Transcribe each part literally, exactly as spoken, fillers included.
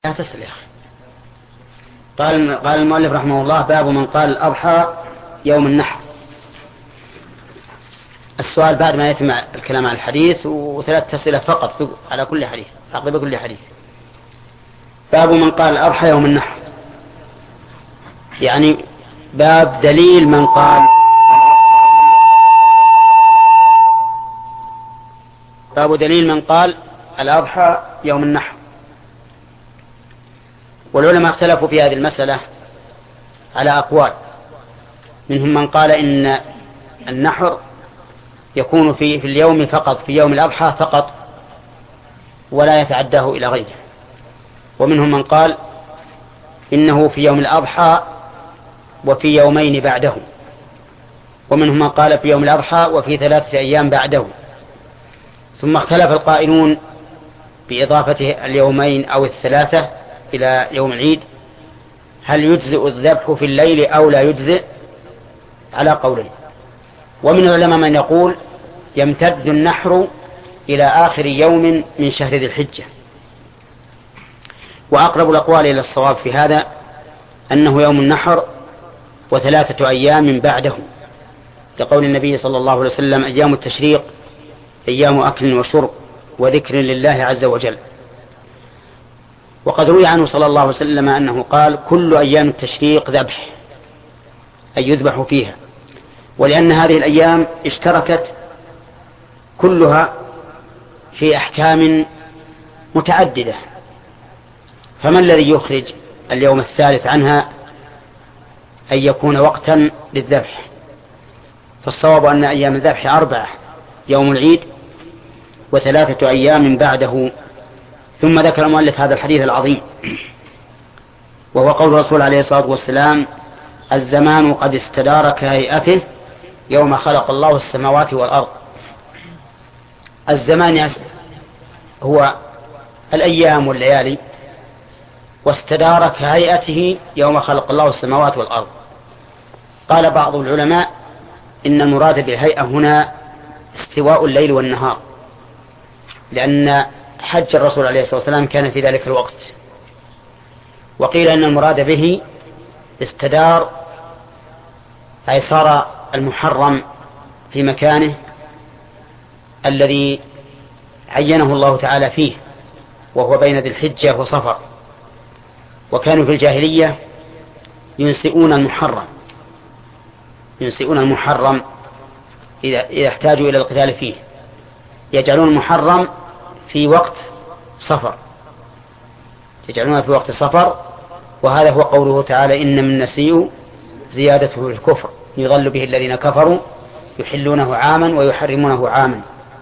لا تسأل يا أخي. قال قال المؤلف رحمه الله: باب من قال الأضحى يوم النحر. السؤال بعد ما يتم الكلام عن الحديث، وثلاث أسئلة فقط على كل حديث، عقب كل حديث. باب من قال الأضحى يوم النحر، يعني باب دليل من قال باب دليل من قال الأضحى يوم النحر. والعلماء اختلفوا في هذه المسألة على أقوال. منهم من قال إن النحر يكون في في اليوم فقط، في يوم الأضحى فقط، ولا يتعداه إلى غيره. ومنهم من قال إنه في يوم الأضحى وفي يومين بعده. ومنهم من قال في يوم الأضحى وفي ثلاثة أيام بعده. ثم اختلف القائلون بإضافة اليومين أو الثلاثة إلى يوم العيد، هل يجزئ الذبح في الليل أو لا يجزئ، على قولين. ومن العلماء من يقول يمتد النحر إلى آخر يوم من شهر ذي الحجة. وأقرب الأقوال إلى الصواب في هذا أنه يوم النحر وثلاثة أيام بعده، لقول النبي صلى الله عليه وسلم: أيام التشريق أيام أكل وشرب وذكر لله عز وجل. وقد روي عنه صلى الله عليه وسلم أنه قال: كل أيام التشريق ذبح، أي يذبح فيها. ولأن هذه الأيام اشتركت كلها في أحكام متعددة، فما الذي يخرج اليوم الثالث عنها أن يكون وقتا للذبح؟ فالصواب أن أيام الذبح أربعة: يوم العيد وثلاثة أيام بعده. ثم ذكر المؤلف هذا الحديث العظيم، وهو قول الرسول عليه الصلاة والسلام: الزمان قد استدار كهيئته يوم خلق الله السماوات والأرض. الزمان هو الأيام والليالي، واستدار كهيئته يوم خلق الله السماوات والأرض. قال بعض العلماء إن المراد بالهيئة هنا استواء الليل والنهار، لأن حج الرسول عليه الصلاة والسلام كان في ذلك الوقت. وقيل أن المراد به استدار أي صار المحرم في مكانه الذي عينه الله تعالى فيه، وهو بين ذي الحجة وصفر. وكانوا في الجاهلية ينسئون المحرم ينسئون المحرم إذا, إذا احتاجوا إلى القتال فيه، يجعلون المحرم في وقت صفر يجعلونها في وقت صفر. وهذا هو قوله تعالى: إن من النسيء زيادته الكفر يضل به الذين كفروا يحلونه عاما ويحرمونه عاما.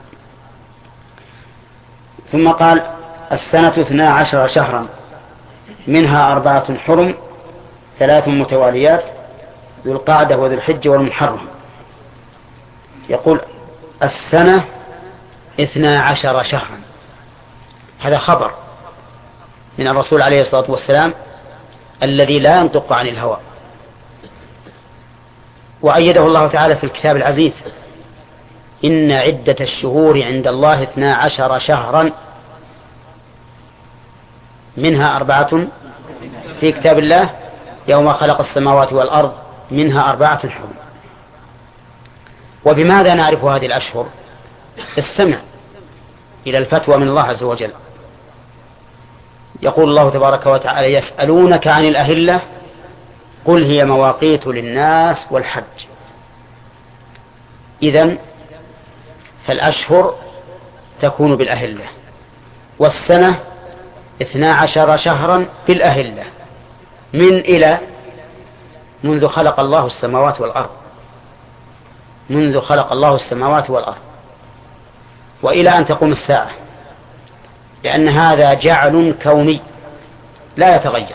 ثم قال: السنة اثنا عشر شهرا منها أربعة حرم ثلاث متواليات ذو القعدة وذو الحج والمحرم. يقول: السنة اثنا عشر شهرا، هذا خبر من الرسول عليه الصلاة والسلام الذي لا ينطق عن الهوى، وأيده الله تعالى في الكتاب العزيز: إن عدة الشهور عند الله اثنا عشر شهرا منها أربعة في كتاب الله يوم خلق السماوات والأرض منها أربعة حرم. وبماذا نعرف هذه الأشهر؟ استمع إلى الفتوى من الله عز وجل. يقول الله تبارك وتعالى: يسألونك عن الأهلة قل هي مواقيت للناس والحج. إذن فالأشهر تكون بالأهلة، والسنة اثنا عشر شهرا بالأهلة، من إلى منذ خلق الله السماوات والأرض منذ خلق الله السماوات والأرض وإلى أن تقوم الساعة، لأن هذا جعل كوني لا يتغير.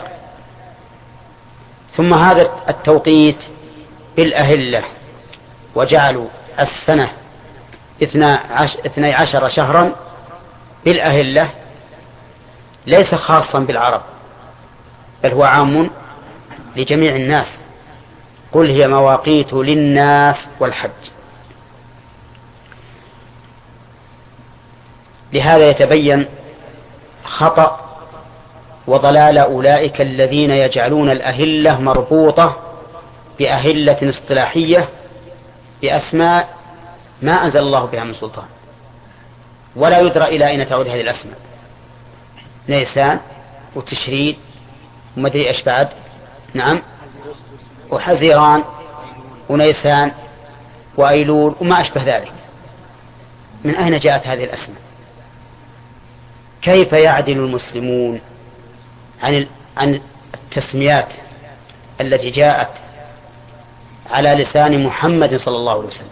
ثم هذا التوقيت بالأهلة وجعلوا السنة اثني عشر شهرا بالأهلة ليس خاصا بالعرب، بل هو عام لجميع الناس. قل هي مواقيت للناس والحج. لهذا يتبين خطأ وضلال أولئك الذين يجعلون الأهلة مربوطة بأهلة اصطلاحية بأسماء ما أنزل الله بها من سلطان، ولا يدرى إلى أين تعود هذه الأسماء، نيسان وتشريد ومدري إيش بعد، نعم، وحزيران ونيسان وأيلول وما أشبه ذلك. من أين جاءت هذه الأسماء؟ كيف يعدل المسلمون عن عن التسميات التي جاءت على لسان محمد صلى الله عليه وسلم؟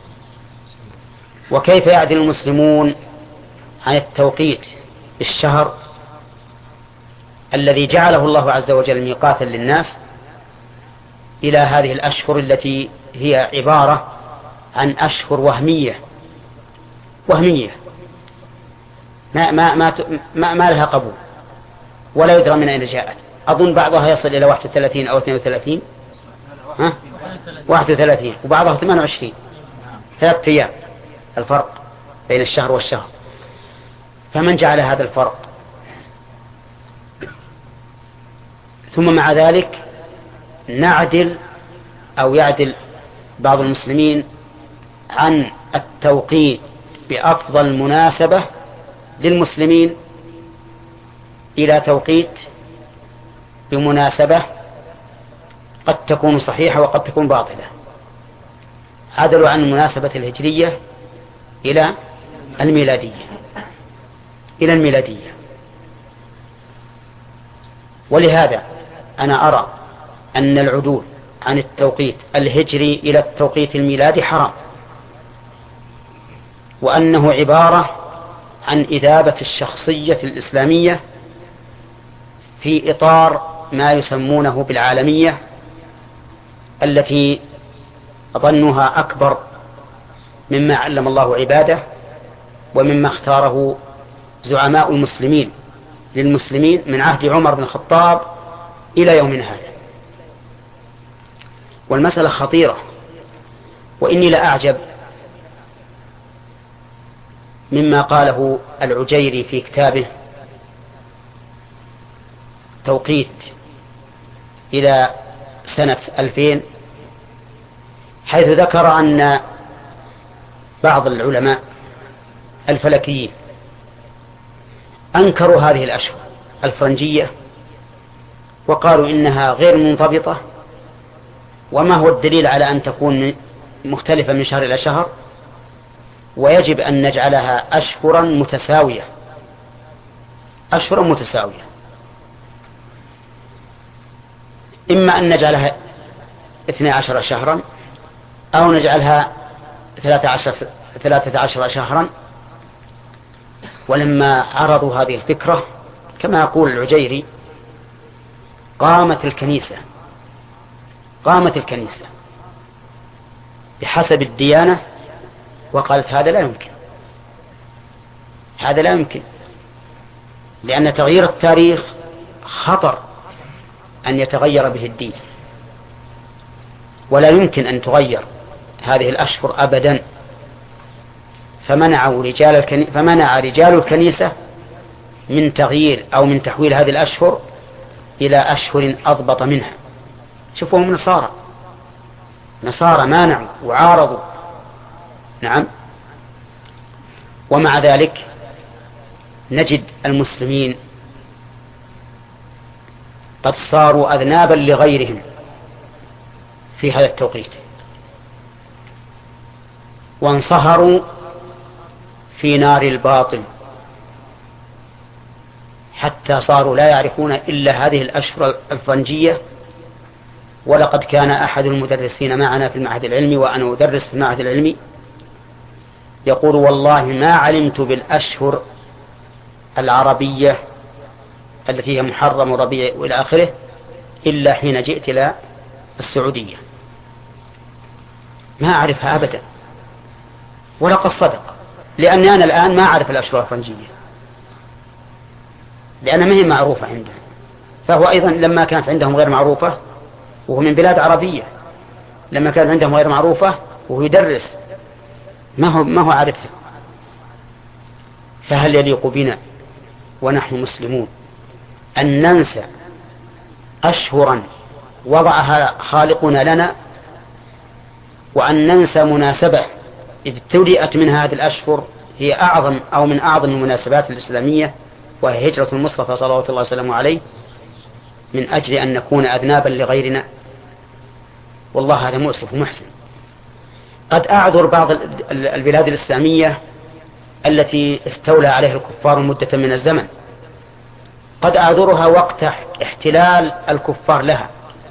وكيف يعدل المسلمون عن التوقيت الشهر الذي جعله الله عز وجل ميقاتا للناس إلى هذه الأشهر التي هي عبارة عن أشهر وهمية وهمية ما ما ما ما, ما لها قبول ولا يدرى من أين جاءت. أظن بعضها يصل إلى واحد وثلاثين أو اثنين وثلاثين، ها واحد وثلاثين، وبعضها ثمان وعشرين، ثلاثة أيام الفرق بين الشهر والشهر. فمن جعل هذا الفرق؟ ثم مع ذلك نعدل أو يعدل بعض المسلمين عن التوقيت بأفضل مناسبة للمسلمين إلى توقيت بمناسبة قد تكون صحيحة وقد تكون باطلة. عدلوا عن المناسبة الهجرية إلى الميلادية إلى الميلادية. ولهذا أنا أرى أن العدول عن التوقيت الهجري إلى التوقيت الميلادي حرام، وأنه عبارة عن إذابة الشخصية الإسلامية في إطار ما يسمونه بالعالمية التي ظنها أكبر مما علم الله عباده ومما اختاره زعماء المسلمين للمسلمين من عهد عمر بن الخطاب إلى يومنا هذا. والمسألة خطيرة، وإني لأعجب مما قاله العجيري في كتابه توقيت إلى سنة ألفين، حيث ذكر أن بعض العلماء الفلكيين أنكروا هذه الأشهر الفرنجية وقالوا إنها غير منضبطة، وما هو الدليل على أن تكون مختلفة من شهر إلى شهر، ويجب أن نجعلها أشهرا متساوية أشهرا متساوية إما أن نجعلها اثني عشر شهرا أو نجعلها ثلاثة عشر, ثلاثة عشر شهرا. ولما عرضوا هذه الفكرة كما يقول العجيري قامت الكنيسة قامت الكنيسة بحسب الديانة وقالت هذا لا يمكن هذا لا يمكن لأن تغيير التاريخ خطر أن يتغير به الدين، ولا يمكن أن تغير هذه الأشهر أبدا. فمنعوا رجال الكني... فمنع رجال الكنيسة من تغيير أو من تحويل هذه الأشهر إلى أشهر أضبط منها. شوفوهم نصارى نصارى مانعوا وعارضوا، نعم. ومع ذلك نجد المسلمين قد صاروا أذنابا لغيرهم في هذا التوقيت، وانصهروا في نار الباطل حتى صاروا لا يعرفون إلا هذه الأشهر الفرنجية. ولقد كان أحد المدرسين معنا في المعهد العلمي وأنا أدرس في المعهد العلمي يقول والله ما علمت بالأشهر العربية التي هي محرم وربيع وإلى آخره إلا حين جئت إلى السعودية، ما أعرفها أبدا. ولقد صدق، لأني أنا الآن ما أعرف الأشهر الفرنجية لأنها ما هي معروفة عندهم، فهو أيضا لما كانت عندهم غير معروفة وهو من بلاد عربية، لما كانت عندهم غير معروفة وهو يدرس ما هو ما هو عارفها. فهل يليق بنا ونحن مسلمون أن ننسى أشهرا وضعها خالقنا لنا، وأن ننسى مناسبة ابتدأت من هذه الأشهر هي أعظم أو من أعظم المناسبات الإسلامية، وهي هجرة المصطفى صلى الله عليه وسلم عليه، من أجل أن نكون أذنابا لغيرنا. والله هذا مؤسف ومحزن. قد أعذر بعض البلاد الإسلامية التي استولى عليها الكفار مدة من الزمن، قد أعذرها وقت احتلال الكفار لها،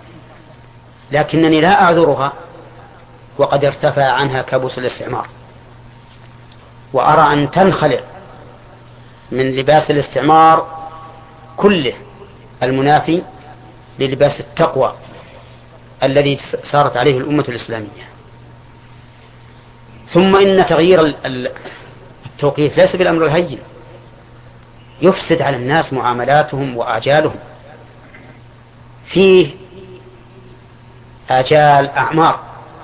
لكنني لا أعذرها وقد ارتفع عنها كابوس الاستعمار. وأرى أن تنخلع من لباس الاستعمار كله المنافي للباس التقوى الذي صارت عليه الأمة الإسلامية. ثم إن تغيير التوقيت ليس بالأمر الهين، يفسد على الناس معاملاتهم وآجالهم. فيه آجال أعمار.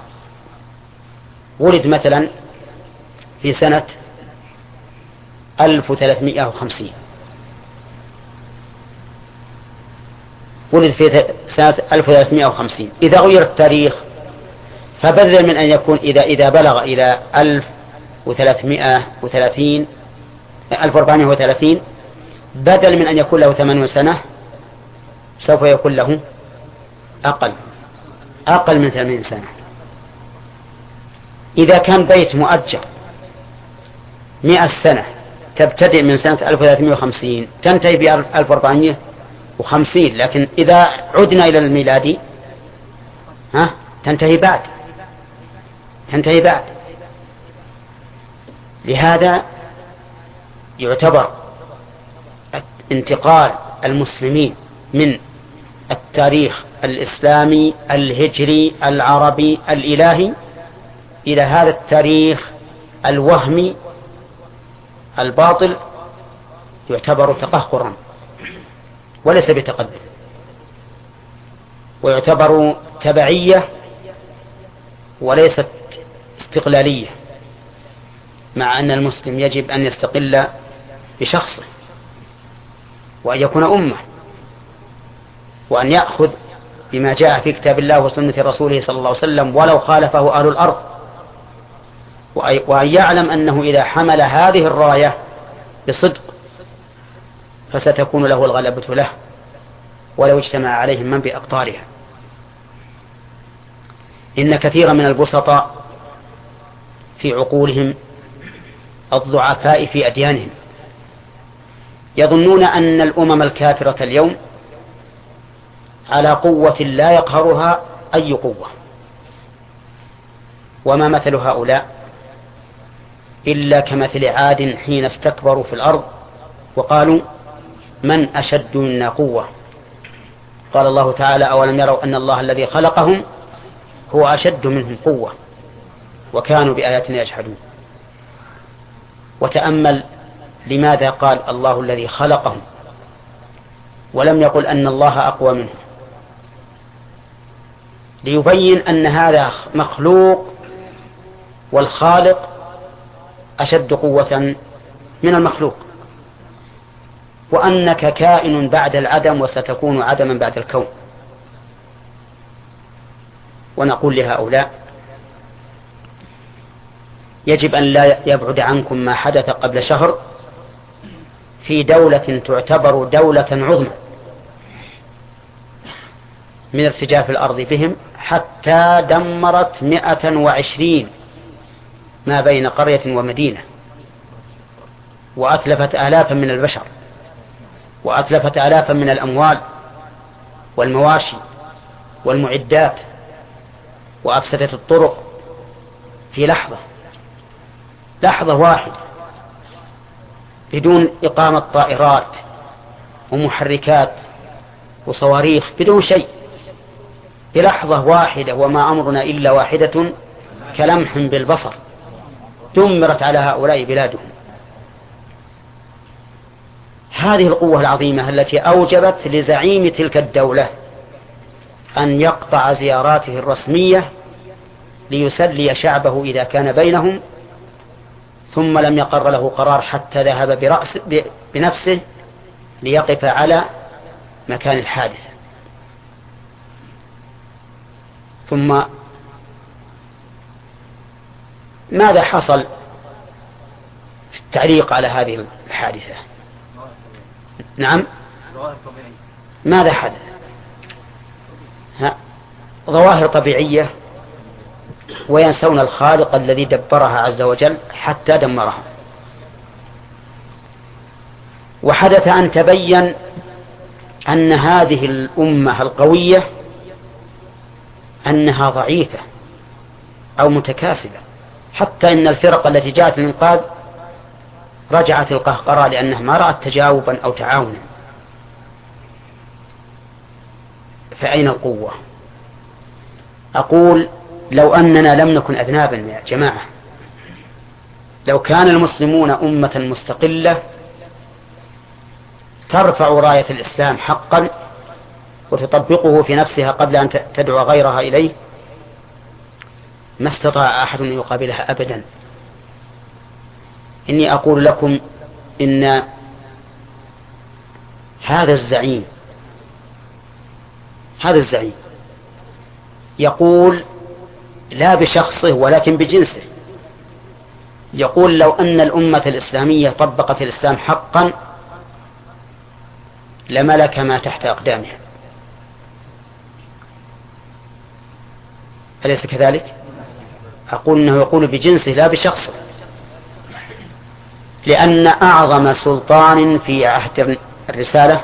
ولد مثلا في سنة ألف وثلاثمائة وخمسين، ولد في سنة ألف وثلاثمائة وخمسين. إذا غير التاريخ فبدل من أن يكون إذا إذا بلغ إلى ألف وثلاثمائة وثلاثين ألف وأربعمائة وثلاثين، بدل من أن يكون له ثمانون سنة سوف يكون له أقل أقل من ثمانين سنة. إذا كان بيت مؤجر مئة سنة تبتدئ من سنة ألف وثلاثمائة وخمسين تنتهي بألف وأربعمائة وخمسين، لكن إذا عدنا إلى الميلادي ها تنتهي بعد تنتهي بعد لهذا يعتبر انتقال المسلمين من التاريخ الإسلامي الهجري العربي الإلهي إلى هذا التاريخ الوهمي الباطل يعتبر تقهقرا وليس بتقدم، ويعتبر تبعية وليست استقلالية، مع أن المسلم يجب أن يستقل بشخصه وأن يكون أمة، وأن يأخذ بما جاء في كتاب الله وسنة رسوله صلى الله عليه وسلم ولو خالفه أهل الأرض، وأن يعلم أنه إذا حمل هذه الراية بصدق فستكون له الغلبة له ولو اجتمع عليهم من بأقطارها. إن كثيرا من البسطاء في عقولهم الضعفاء في أديانهم يظنون أن الأمم الكافرة اليوم على قوة لا يقهرها أي قوة، وما مثل هؤلاء إلا كمثل عاد حين استكبروا في الأرض وقالوا من أشد منا قوة. قال الله تعالى أولم يروا أن الله الذي خلقهم هو أشد منهم قوة وكانوا بآياتنا يجحدون. وتأمل لماذا قال الله الذي خلقهم ولم يقل أن الله أقوى منهم، ليبين أن هذا مخلوق والخالق أشد قوة من المخلوق، وأنك كائن بعد العدم وستكون عدما بعد الكون. ونقول لهؤلاء يجب أن لا يبعد عنكم ما حدث قبل شهر في دولة تعتبر دولة عظمى من ارتجاف الأرض بهم حتى دمرت مئة وعشرين ما بين قرية ومدينة، وأتلفت آلافا من البشر، وأتلفت آلافا من الأموال والمواشي والمعدات، وأفسدت الطرق في لحظة لحظة واحدة بدون إقامة طائرات ومحركات وصواريخ، بدون شيء، بلحظة واحدة. وما أمرنا إلا واحدة كلمح بالبصر دمرت على هؤلاء بلادهم. هذه القوة العظيمة التي أوجبت لزعيم تلك الدولة أن يقطع زياراته الرسمية ليسلي شعبه إذا كان بينهم، ثم لم يقر له قرار حتى ذهب برأس بنفسه ليقف على مكان الحادثة. ثم ماذا حصل في التعليق على هذه الحادثة؟ نعم، ماذا حدث؟ ها؟ ظواهر طبيعية، وينسون الخالق الذي دبرها عز وجل حتى دمرها. وحدث أن تبين أن هذه الأمة القوية أنها ضعيفة أو متكاسلة، حتى إن الفرق التي جاءت للإنقاذ رجعت القهقرى لأنها ما رأت تجاوبا أو تعاونا. فأين القوة؟ أقول لو أننا لم نكن أذنابا يا جماعة، لو كان المسلمون أمة مستقلة ترفع راية الإسلام حقا وتطبقه في نفسها قبل أن تدعو غيرها إليه، ما استطاع أحد أن يقابلها أبدا. إني أقول لكم إن هذا الزعيم هذا الزعيم يقول لا بشخصه ولكن بجنسه، يقول لو أن الأمة الإسلامية طبقت الإسلام حقا لملك ما تحت أقدامها. أليس كذلك؟ أقول أنه يقول بجنسه لا بشخصه، لأن أعظم سلطان في عهد الرسالة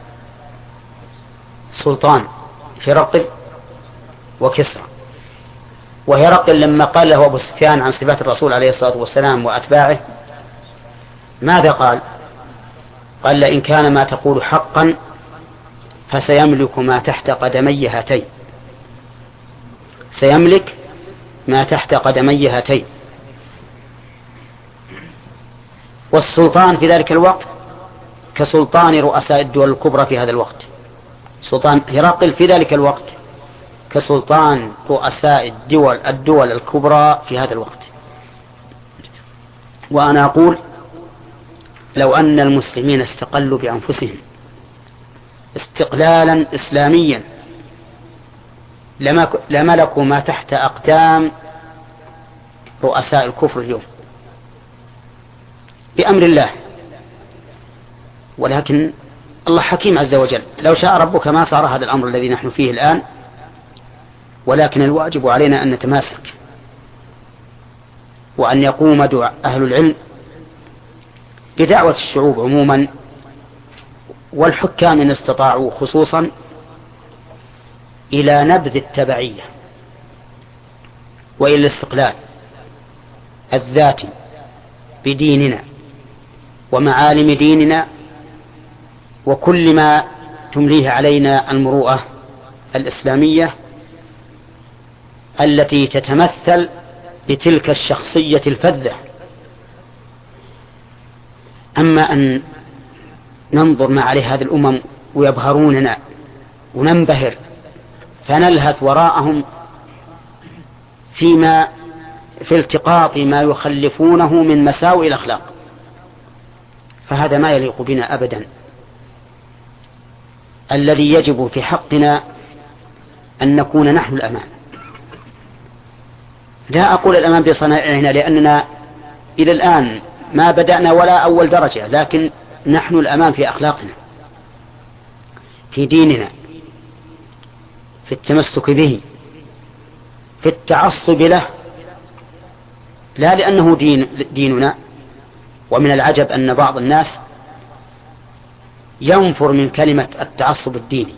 سلطان هرقل وكسرى. وهرقل لما قال له أبو سفيان عن صفات الرسول عليه الصلاة والسلام وأتباعه ماذا قال؟ قال لئن كان ما تقول حقا فسيملك ما تحت قدمي هاتين، سيملك ما تحت قدمي هاتين. والسلطان في ذلك الوقت كسلطان رؤساء الدول الكبرى في هذا الوقت. سلطان هرقل في ذلك الوقت كسلطان رؤساء الدول الدول الكبرى في هذا الوقت. وأنا أقول لو أن المسلمين استقلوا بأنفسهم استقلالا إسلاميا لملكوا ما تحت أقدام رؤساء الكفر اليوم بأمر الله. ولكن الله حكيم عز وجل، لو شاء ربك ما صار هذا الأمر الذي نحن فيه الآن، ولكن الواجب علينا أن نتماسك وأن يقوم أهل العلم بدعوة الشعوب عموما والحكام إن استطاعوا خصوصا إلى نبذ التبعية وإلى الاستقلال الذاتي بديننا ومعالم ديننا وكل ما تمليه علينا المروءة الإسلامية التي تتمثل بتلك الشخصية الفذة. أما أن ننظر ما عليه هذه الأمم ويبهروننا وننبهر فنلهث وراءهم فيما في التقاط ما يخلفونه من مساوئ الأخلاق، فهذا ما يليق بنا أبدا. الذي يجب في حقنا أن نكون نحن الأمام. لا أقول الأمام بصنائعنا لأننا إلى الآن ما بدأنا ولا أول درجة، لكن نحن الأمام في أخلاقنا، في ديننا، في التمسك به، في التعصب له، لا لأنه دين ديننا. ومن العجب أن بعض الناس ينفر من كلمة التعصب الديني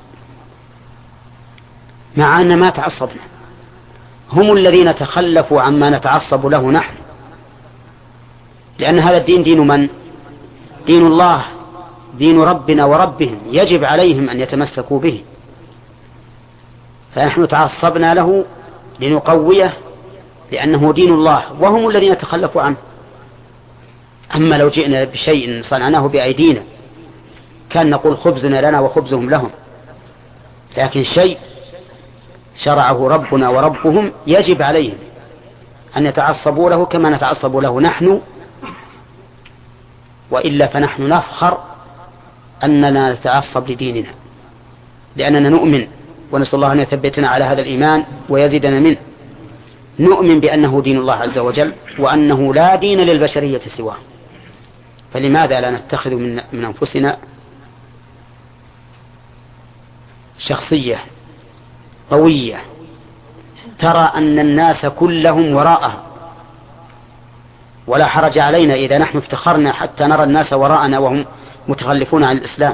مع أن ما تعصبنا، هم الذين تخلفوا عما نتعصب له نحن، لأن هذا الدين دين من؟ دين الله، دين ربنا وربهم، يجب عليهم أن يتمسكوا به. فنحن تعصبنا له لنقويه لأنه دين الله وهم الذين تخلفوا عنه. أما لو جئنا بشيء صنعناه بأيدينا كان نقول خبزنا لنا وخبزهم لهم، لكن شيء شرعه ربنا وربهم يجب عليهم أن يتعصبوا له كما نتعصب له نحن، وإلا فنحن نفخر أننا نتعصب لديننا لأننا نؤمن، ونسأل الله أن يثبتنا على هذا الإيمان ويزيدنا منه. نؤمن بأنه دين الله عز وجل، وأنه لا دين للبشرية سواه. فلماذا لا نتخذ من, من أنفسنا شخصية قوية ترى أن الناس كلهم وراءها، ولا حرج علينا إذا نحن افتخرنا حتى نرى الناس وراءنا وهم متخلفون عن الإسلام.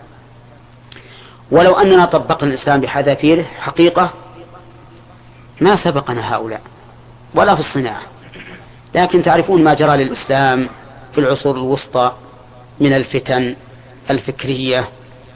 ولو أننا طبقنا الإسلام بحذافيره حقيقة ما سبقنا هؤلاء ولا في الصناعة. لكن تعرفون ما جرى للإسلام في العصور الوسطى من الفتن الفكرية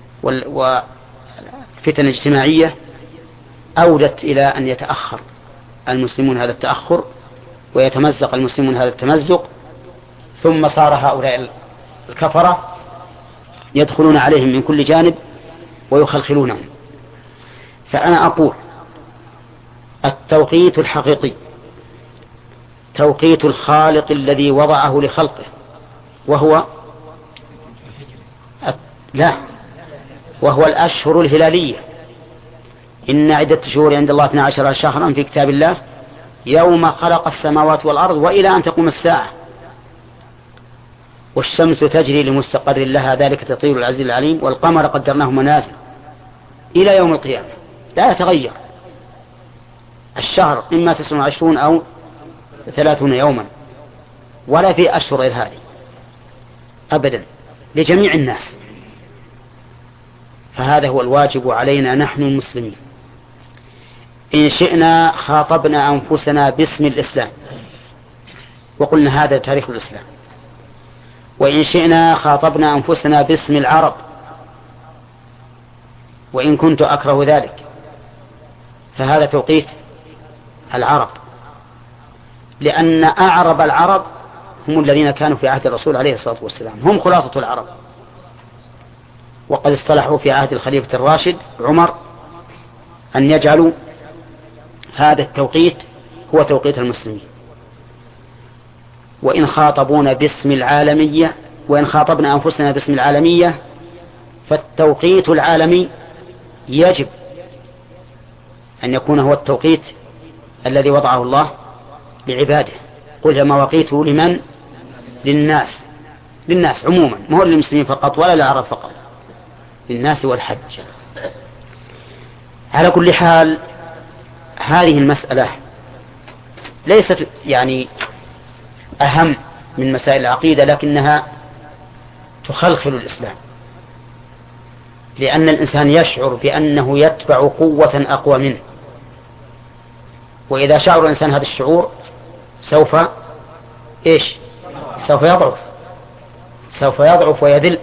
والفتن الاجتماعية أودت إلى أن يتأخر المسلمون هذا التأخر، ويتمزق المسلمون هذا التمزق، ثم صار هؤلاء الكفرة يدخلون عليهم من كل جانب ويخلخلونهم. فأنا أقول التوقيت الحقيقي توقيت الخالق الذي وضعه لخلقه، وهو لا وهو الأشهر الهلالية. إن عدة شهور عند الله اثنا عشر شهرا في كتاب الله يوم خلق السماوات والأرض وإلى أن تقوم الساعة. والشمس تجري لمستقر لها ذلك تطير العزيز العليم، والقمر قدرناه منازل إلى يوم القيامة لا يتغير. الشهر إما تسعة وعشرون أو ثلاثون يوما، ولا في أشهر غير هذه أبدا لجميع الناس. فهذا هو الواجب علينا نحن المسلمين. إن شئنا خاطبنا أنفسنا باسم الإسلام وقلنا هذا تاريخ الإسلام، وإن شئنا خاطبنا أنفسنا باسم العرب، وإن كنت أكره ذلك فهذا توقيت العرب، لأن أعرب العرب هم الذين كانوا في عهد الرسول عليه الصلاة والسلام، هم خلاصة العرب. وقد اصطلحوا في عهد الخليفة الراشد عمر أن يجعلوا هذا التوقيت هو توقيت المسلمين. وإن خاطبونا باسم العالمية وإن خاطبنا أنفسنا باسم العالمية فالتوقيت العالمي يجب أن يكون هو التوقيت الذي وضعه الله لعباده. قل مواقيت لمن؟ للناس، للناس عموما، ما هو للمسلمين فقط ولا للعرب فقط، للناس والحج. على كل حال هذه المسألة ليست يعني أهم من مسائل العقيدة، لكنها تخلخل الإسلام، لأن الإنسان يشعر بأنه يتبع قوة أقوى منه، وإذا شعر الإنسان هذا الشعور سوف إيش؟ سوف يضعف سوف يضعف ويذل.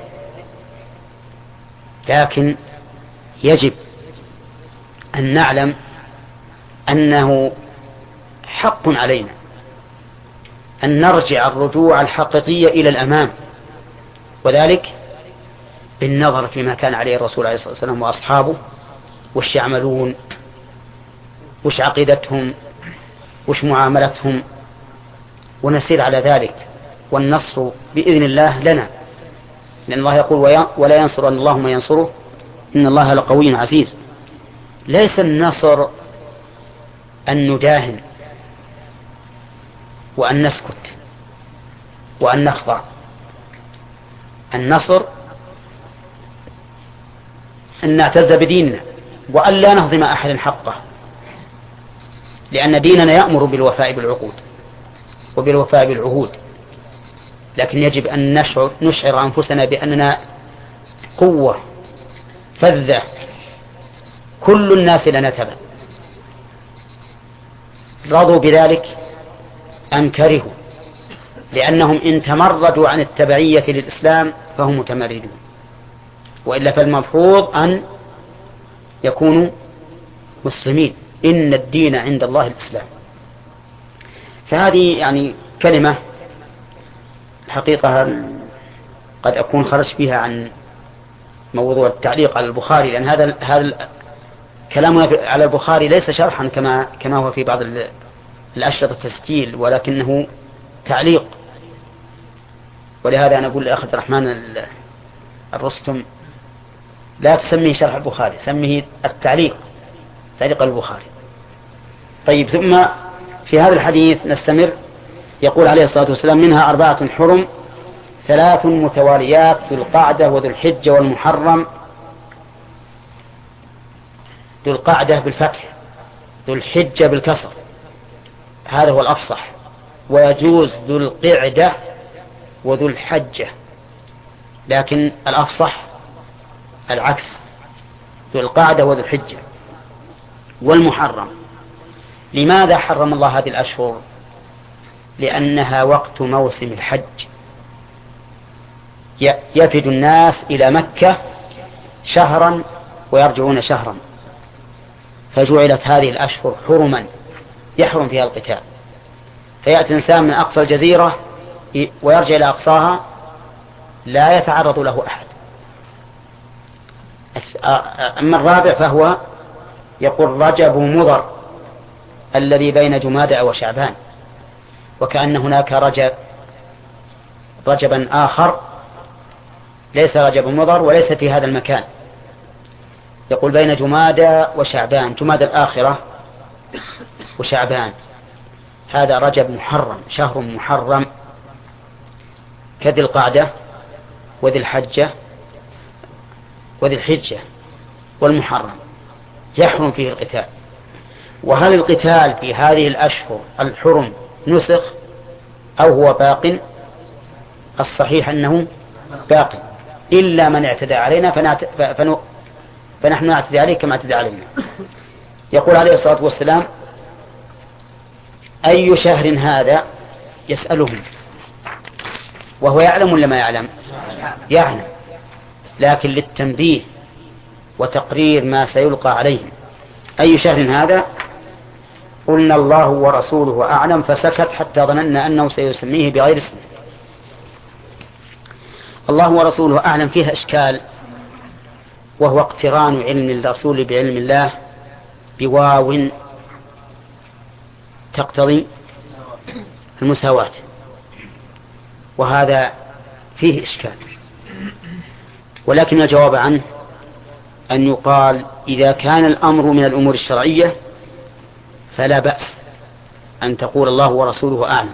لكن يجب أن نعلم أنه حق علينا أن نرجع الرجوع الحقيقية إلى الأمام، وذلك بالنظر فيما كان عليه الرسول عليه الصلاة والسلام وأصحابه، وش يعملون، وش عقيدتهم، وش معاملتهم، ونسير على ذلك. والنصر بإذن الله لنا، لأن الله يقول ولا ينصر أن الله ما ينصره إن الله لقوي عزيز. ليس النصر أن نداهن وأن نسكت وأن نخضع. النصر أن نعتز بديننا وأن لا نهضم أحد حقه، لأن ديننا يأمر بالوفاء بالعقود وبالوفاء بالعهود. لكن يجب أن نشعر, نشعر أنفسنا بأننا قوة فذة كل الناس لنا تبع، رضوا بذلك أم كرهوا، لأنهم إن تمردوا عن التبعية للإسلام فهم متمردون، وإلا فالمفروض أن يكونوا مسلمين. إن الدين عند الله الإسلام. فهذه يعني كلمة الحقيقة قد أكون خرجت بها عن موضوع التعليق على البخاري، لأن هذا هذا كلامنا على البخاري ليس شرحا كما كما هو في بعض الأشرطة التسجيل، ولكنه تعليق. ولهذا أنا أقول لأخي عبد الرحمن الرستم لا تسميه شرح البخاري، سميه التعليق، تعليق البخاري. طيب، ثم في هذا الحديث نستمر. يقول عليه الصلاة والسلام: منها أربعة حرم، ثلاث متواليات، ذو القعدة وذو الحجة والمحرم. ذو القعدة بالفتح، ذو الحجة بالكسر، هذا هو الأفصح. ويجوز ذو القعدة وذو الحجة، لكن الأفصح العكس، ذو القعدة وذو الحجة والمحرم. لماذا حرم الله هذه الأشهر؟ لأنها وقت موسم الحج، يفد الناس إلى مكة شهرا ويرجعون شهرا، فجعلت هذه الأشهر حرما يحرم فيها القتال. فيأتي الإنسان من أقصى الجزيرة ويرجع إلى أقصاها لا يتعرض له أحد. أما الرابع فهو يقول رجب مضر الذي بين جمادى وشعبان، وكأن هناك رجب رجبا آخر ليس رجب مضر وليس في هذا المكان. يقول بين جمادى وشعبان، جمادى الآخرة وشعبان، هذا رجب محرم، شهر محرم كذي القعدة وذي الحجة وذي الحجة والمحرم يحرم فيه القتال. وهل القتال في هذه الأشهر الحرم نسخ أو هو باق؟ الصحيح أنه باق، إلا من اعتدى علينا فنعت... فن... فنحن نعتدي عليه كما اعتدى علينا. يقول عليه الصلاة والسلام: أي شهر هذا؟ يسألهم وهو يعلم ولا ما يعلم؟ يعلم، لكن للتنبيه وتقرير ما سيلقى عليهم. أي شهر هذا؟ قلنا الله ورسوله أعلم، فسكت حتى ظننا أنه سيسميه بغير اسمه. الله ورسوله أعلم فيها إشكال، وهو اقتران علم الرسول بعلم الله بواو تقتضي المساواة، وهذا فيه إشكال. ولكن الجواب عنه أن يقال إذا كان الأمر من الأمور الشرعية فلا بأس أن تقول الله ورسوله أعلم،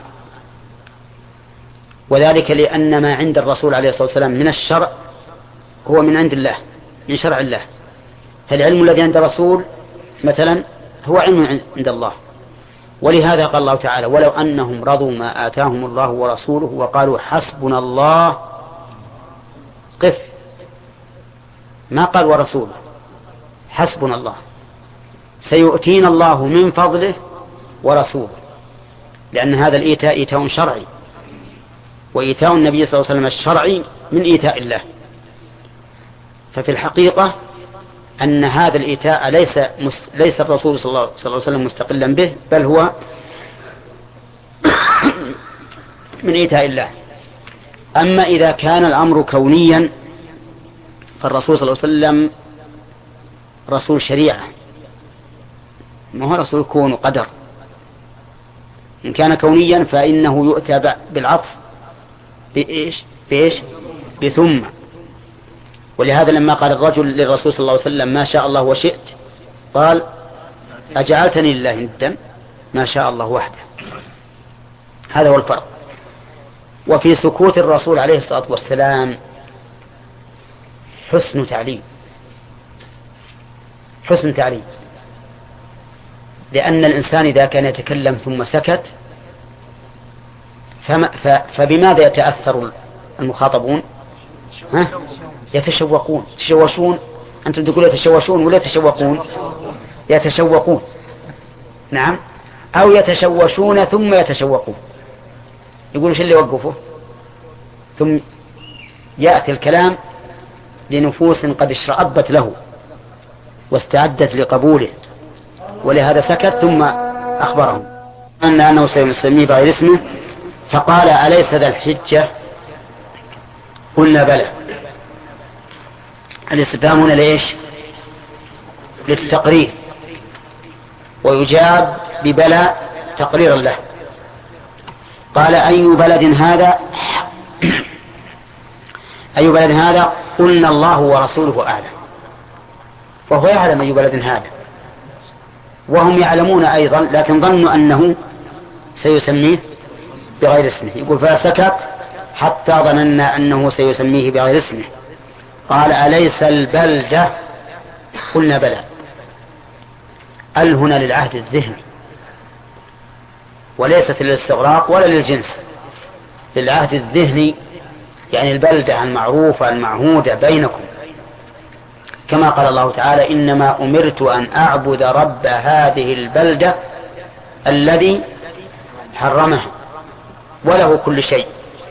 وذلك لأن ما عند الرسول عليه الصلاة والسلام من الشرع هو من عند الله، من شرع الله. فالعلم الذي عند الرسول مثلا هو علم عند الله، ولهذا قال الله تعالى: ولو أنهم رضوا ما آتاهم الله ورسوله وقالوا حسبنا الله. قف، ما قال ورسوله، حسبنا الله، سيؤتينا الله من فضله ورسوله، لأن هذا الإيتاء إيتاء شرعي، وإيتاء النبي صلى الله عليه وسلم الشرعي من إيتاء الله. ففي الحقيقة أن هذا الإيتاء ليس ليس الرسول صلى الله عليه وسلم مستقلا به، بل هو من إيتاء الله. أما إذا كان الأمر كونيا فالرسول صلى الله عليه وسلم رسول شريعة، ما هو رسول كون وقدر. إن كان كونيا فإنه يؤتى بالعطف بإيش بإيش بثم. ولهذا لما قال الرجل للرسول صلى الله عليه وسلم ما شاء الله وشئت، قال أجعلتني لله ندا؟ ما شاء الله وحده. هذا هو الفرق. وفي سكوت الرسول عليه الصلاة والسلام حسن تعليم، حسن تعليم، لأن الإنسان إذا كان يتكلم ثم سكت فما فبماذا يتأثر المخاطبون؟ ها؟ يتشوقون، يتشوشون. أنتم تقولوا يتشوشون ولا يتشوقون؟ يتشوقون، نعم، أو يتشوشون ثم يتشوقون. يقولوا شو اللي يوقفه؟ ثم يأتي الكلام لنفوس قد اشرأبت له واستعدت لقبوله، ولهذا سكت ثم أخبرهم أن أنه سيسميه بغير اسمه. فقال أليس ذا الحجة؟ قلنا بلى. الاستفهام هنا ليش؟ للتقرير، ويجاب ببلى تقريرا له. قال أي بلد هذا؟ أي بلد هذا؟ قلنا الله ورسوله أعلم. وهو يعلم أي بلد هذا، وهم يعلمون أيضا، لكن ظنوا أنه سيسميه بغير اسمه. يقول فسكت حتى ظننا أنه سيسميه بغير اسمه. قال أليس البلدة؟ قلنا بلى. ال هنا للعهد الذهني وليست للاستغراق ولا للجنس، للعهد الذهني، يعني البلدة المعروفة المعهودة بينكم، كما قال الله تعالى إنما أمرت أن أعبد رب هذه البلدة الذي حرمها وله كل شيء.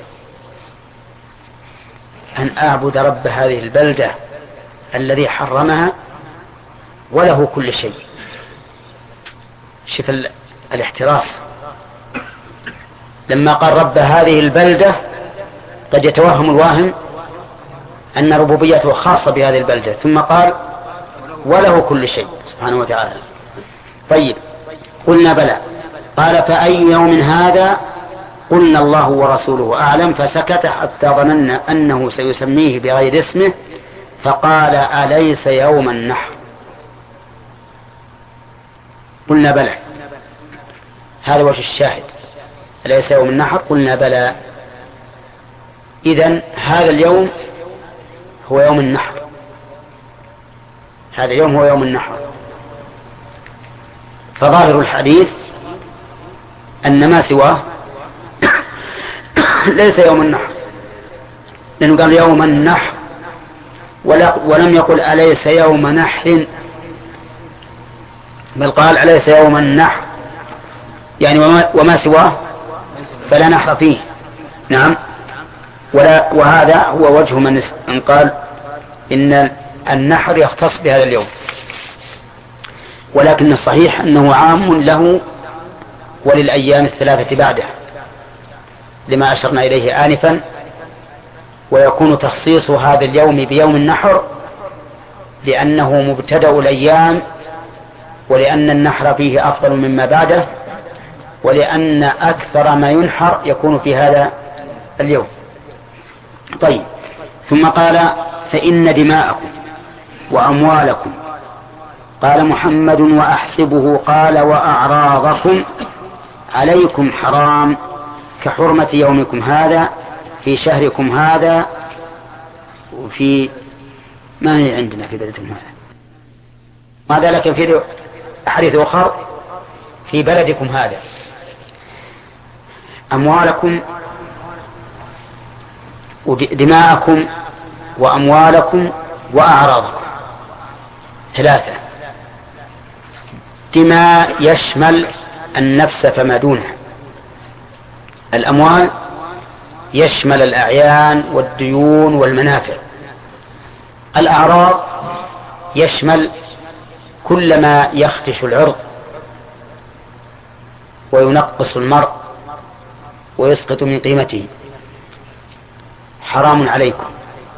أن أعبد رب هذه البلدة الذي حرمها وله كل شيء. شوف الاحتراس، لما قال رب هذه البلدة قد يتوهم الواهم أن ربوبيته خاصة بهذه البلدة، ثم قال وله كل شيء سبحانه وتعالى. طيب قلنا بلى. قال فأي يوم هذا؟ قلنا الله ورسوله أعلم. فسكت حتى ظننا أنه سيسميه بغير اسمه، فقال أليس يوم النحر؟ قلنا بلى، هذا وجه الشاهد. أليس يوم النحر؟ قلنا بلى. إذن هذا اليوم هو يوم النحر، هذا اليوم هو يوم النحر. فظاهر الحديث أن ما سواه ليس يوم النحر، لأنه قال يوم النحر ولم يقل أليس يوم نحر، بل قال أليس يوم النحر، يعني وما, وما سواه فلا نحر فيه. نعم. ولا وهذا هو وجه من قال إن النحر يختص بهذا اليوم، ولكن الصحيح أنه عام له وللأيام الثلاثة بعده، لما أشرنا إليه آنفا. ويكون تخصيص هذا اليوم بيوم النحر لأنه مبتدأ الأيام، ولأن النحر فيه أفضل مما بعده، ولأن أكثر ما ينحر يكون في هذا اليوم. طيب ثم قال فإن دماءكم وأموالكم، قال محمد وأحسبه قال وأعراضكم عليكم حرام كحرمة يومكم هذا في شهركم هذا وفي ما هي عندنا في بلدكم هذا، ماذا لكن في أحاديث أخرى في بلدكم هذا. أموالكم ودماءكم وأموالكم وأعراضكم ثلاثة. دماء يشمل النفس فما دونها، الأموال يشمل الأعيان والديون والمنافع، الأعراض يشمل كل ما يخدش العرض وينقص المرء ويسقط من قيمته. حرام عليكم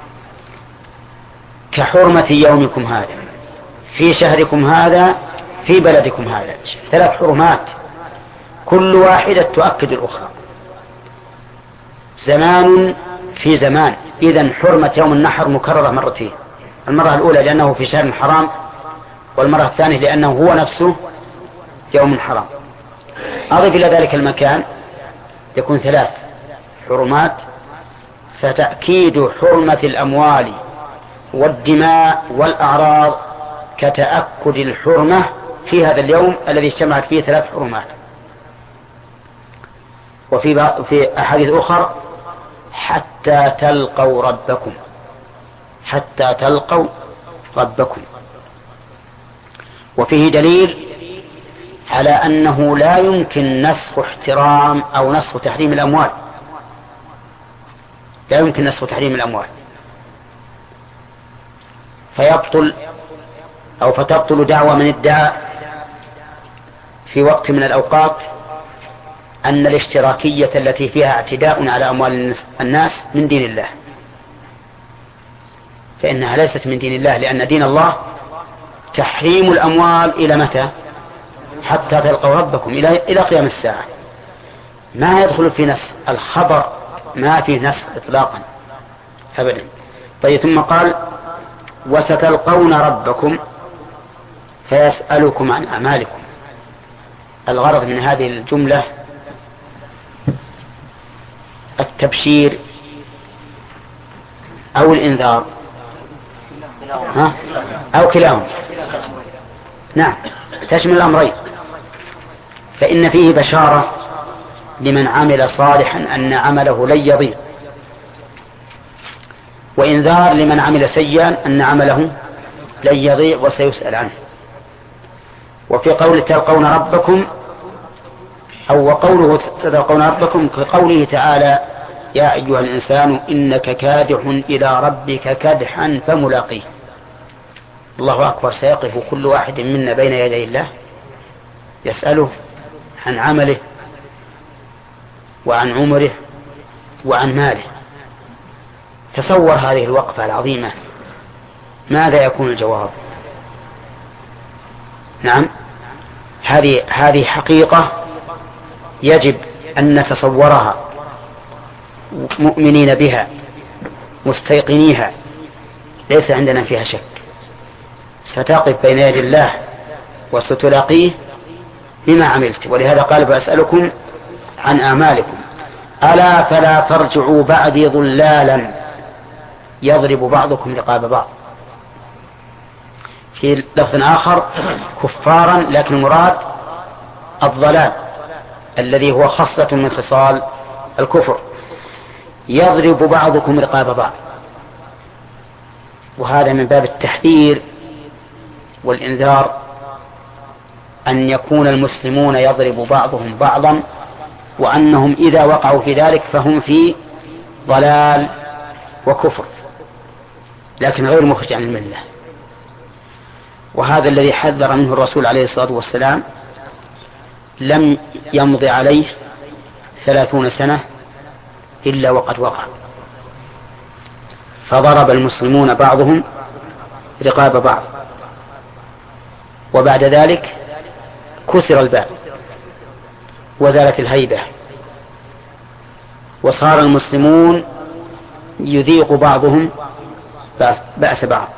كحرمة يومكم هذا في شهركم هذا في بلدكم هذا. ثلاث حرمات كل واحدة تؤكد الأخرى، زمان في زمان. إذن حرمة يوم النحر مكررة مرتين، المرة الأولى لأنه في شهر حرام، والمرة الثانية لأنه هو نفسه يوم حرام. أضف إلى ذلك المكان يكون ثلاث حرمات، فتأكيد حرمة الأموال والدماء والأعراض كتأكد الحرمة في هذا اليوم الذي اجتمعت فيه ثلاث حرمات. وفي في أحاديث أخرى حتى تلقوا ربكم، حتى تلقوا ربكم. وفيه دليل على أنه لا يمكن نسخ احترام أو نسخ تحريم الأموال، لا يمكن نسخ تحريم الأموال، فيبطل أو فتبطل دعوة من ادعى في وقت من الأوقات أن الاشتراكية التي فيها اعتداء على أموال الناس من دين الله، فإنها ليست من دين الله، لأن دين الله تحريم الأموال إلى متى؟ حتى تلقوا ربكم، إلى إلى قيام الساعة. ما يدخل في نسخ الخبر، ما فيه نسخ إطلاقا أبدا. طيب ثم قال وستلقون ربكم، فيسألكم عن أعمالكم. الغرض من هذه الجملة التبشير أو الإنذار، ها؟ أو كلاهما. نعم، تشمل الأمرين، فإن فيه بشارة لمن عمل صالحا أن عمله لن يضيع، وإنذار لمن عمل سيئا أن عمله لن يضيع وسيسأل عنه. وفي قول تلقون ربكم أو وقوله تلقون ربكم كقوله تعالى يا أيها الإنسان إنك كادح إلى ربك كدحا فملاقيه. الله أكبر، سيقف كل واحد منا بين يدي الله يسأله عن عمله وعن عمره وعن ماله. تصور هذه الوقفة العظيمة، ماذا يكون الجواب؟ نعم، هذه هذه حقيقة يجب أن نتصورها مؤمنين بها مستيقنيها، ليس عندنا فيها شك. ستقف بين يدي الله وستلاقيه بما عملت. ولهذا قال فأسألكم عن أعمالكم ألا فلا ترجعوا بعدي ضلالا يضرب بعضكم رقاب بعض. في لفظ آخر كفارا، لكن المراد الضلال الذي هو خصلة من خصال الكفر، يضرب بعضكم رقاب بعض. وهذا من باب التحذير والإنذار، أن يكون المسلمون يضرب بعضهم بعضا، وأنهم إذا وقعوا في ذلك فهم في ضلال وكفر، لكن غير مخرج عن الملة. وهذا الذي حذر منه الرسول عليه الصلاة والسلام. لم يمض عليه ثلاثون سنة إلا وقد وقع، فضرب المسلمون بعضهم رقاب بعض، وبعد ذلك كسر الباب وزالت الهيبة، وصار المسلمون يذيق بعضهم بأس بعض.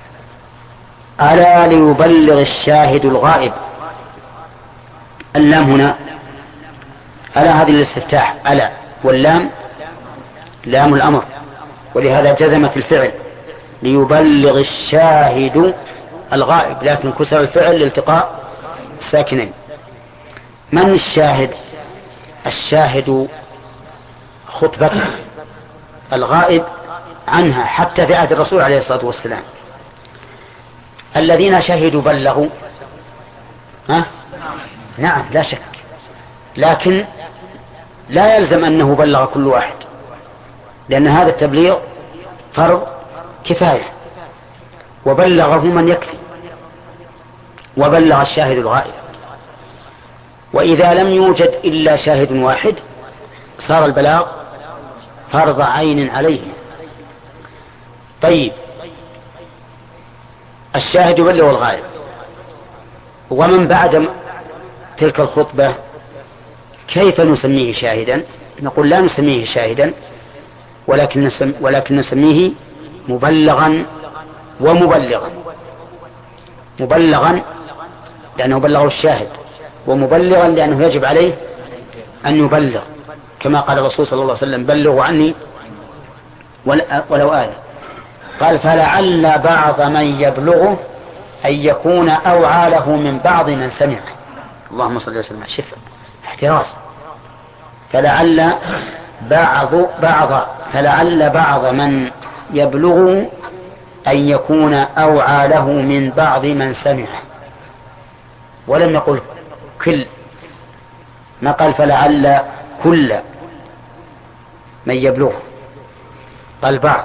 ألا ليبلغ الشاهد الغائب. اللام هنا ألا هذه الاستفتاح، ألا، واللام لام الأمر، ولهذا جزمت الفعل ليبلغ الشاهد الغائب، لكن كسر الفعل لالتقاء الساكنين. من الشاهد؟ الشاهد خطبته، الغائب عنها حتى في عهد الرسول عليه الصلاة والسلام. الذين شهدوا بلغوا، ها؟ نعم لا شك، لكن لا يلزم أنه بلغ كل واحد، لأن هذا التبليغ فرض كفاية، وبلغه من يكفي، وبلغ الشاهد الغائب. وإذا لم يوجد إلا شاهد واحد صار البلاغ فرض عين عليه. طيب، الشاهد يبلغ الغائب، ومن بعد تلك الخطبة كيف نسميه شاهدا؟ نقول لا نسميه شاهدا، ولكن نسم ولكن نسميه مبلغا ومبلغا. مبلغا لأنه بلغه الشاهد، ومبلغا لأنه يجب عليه أن يبلغ، كما قال الرسول صلى الله عليه وسلم بلغوا عني ولو آية. قال فلعل بعض من يبلغه أن يكون أوعى له من بعض من سمعه. اللهم صل وسلم على شفاء احتراز. فلعل بعض بعض فلعل بعض من يبلغ أن يكون أوعى له من بعض من سمعه، ولم يقل كل، ما قال فلعل كل من يبلغ، قال بعض،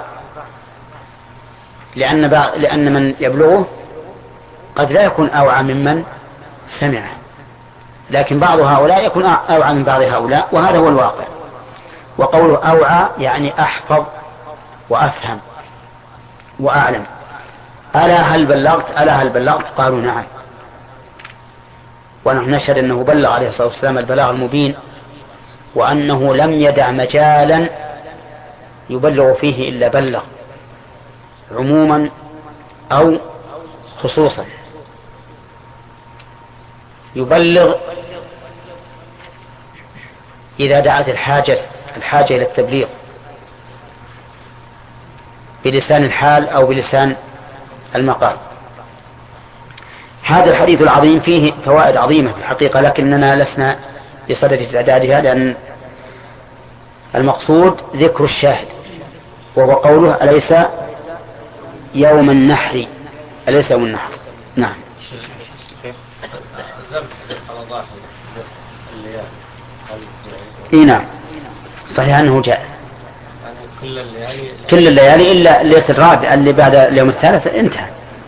لأن, بعض لأن من يبلغه قد لا يكون أوعى ممن سمعه، لكن بعض هؤلاء يكون أوعى من بعض هؤلاء، وهذا هو الواقع. وقوله أوعى يعني أحفظ وأفهم وأعلم. ألا هل بلغت؟ ألا هل بلغت؟ قالوا نعم. ونحن نشهد أنه بلغ عليه الصلاة والسلام البلاغ المبين، وأنه لم يدع مجالا يبلغ فيه إلا بلغ، عموما أو خصوصا. يبلغ إذا دعت الحاجة الحاجة إلى التبليغ بلسان الحال أو بلسان المقال. هذا الحديث العظيم فيه فوائد عظيمة في الحقيقة، لكننا لسنا بصدد تعدادها، لأن المقصود ذكر الشاهد، وهو قوله أليس يوم النحر، أليس يوم النحر. نعم. إيه نعم صحيح أنه جائز كل الليالي كل الليالي إلا الليلة الرابعة اللي بعد اليوم الثالث انتهى،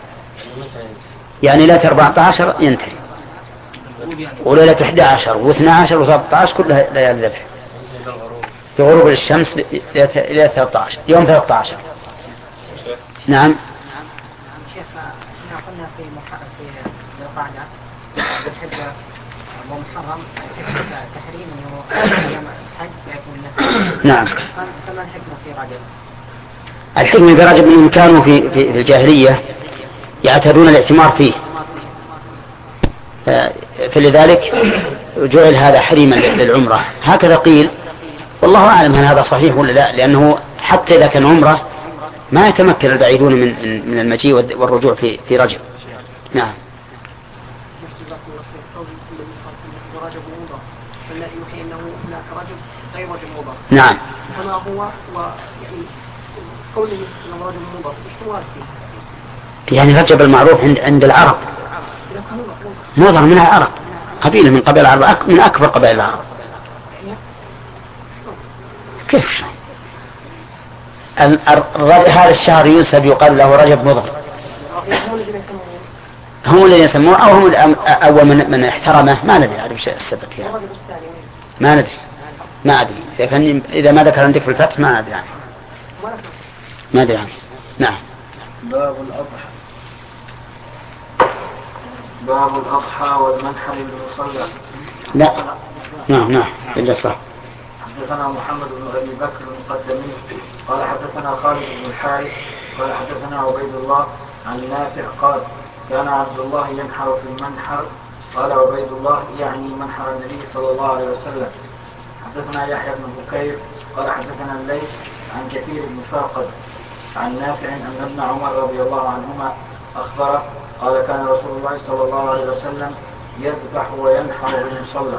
يعني ليلة أربعة عشر ينتهي، وليلة أحد عشر واثنى عشر وثلاثة عشر كلها ليالي ذبح، في غروب الشمس ليلة ثلاثة عشر يوم ثلاثة عشر. نعم. شيخ احنا قلنا في في القاعدة بالحجة ومحرم تحريم انه الحج يكون. نعم. فما الحكمة في رجب؟ الحكمة في رجب انهم كانوا في في الجاهلية يعتادون الاعتمار فيه، فلذلك جعل هذا حريما للعمرة، هكذا قيل، والله أعلم هل هذا صحيح ولا لا، لأنه حتى إذا كان عمرة ما يتمكن البعيدون من من المجيء والرجوع في في رجب. نعم. نعم. فما هو ويعني قول رجب مضر اشتمال فيه؟ يعني رجب المعروف عند عند العرب مضر من العرب، قبيلة من قبائل العرب، من أكبر قبائل العرب. كيف هذا الشهر ينسب يقال له رجب مضر؟ هم الذين يسموه أو هم أول من, من احترمه، ما ندري عن السبب يعني. ما ندري ما أدري إذا كان إذا ما ذكر عندك في الفتح ما أدري يعني. ما أدري يعني. نعم. باب الأضحى. باب الأضحى والمنحر المصلى. لا. نعم نعم إلا صح. حدثنا محمد بن أبي بكر المقدمي قال حدثنا خالد بن الحارث قال حدثنا عبيد الله عن نافع قال كان عبد الله ينحر في المنحر. قال عبيد الله يعني منحر النبي صلى الله عليه وسلم. حدثنا يحيى بن بكير قال حدثنا الليث عن كثير بن فاقد عن نافع أن ابن عمر رضي الله عنهما أخبره قال كان رسول الله صلى الله عليه وسلم يذبح وينحر بالمصلى.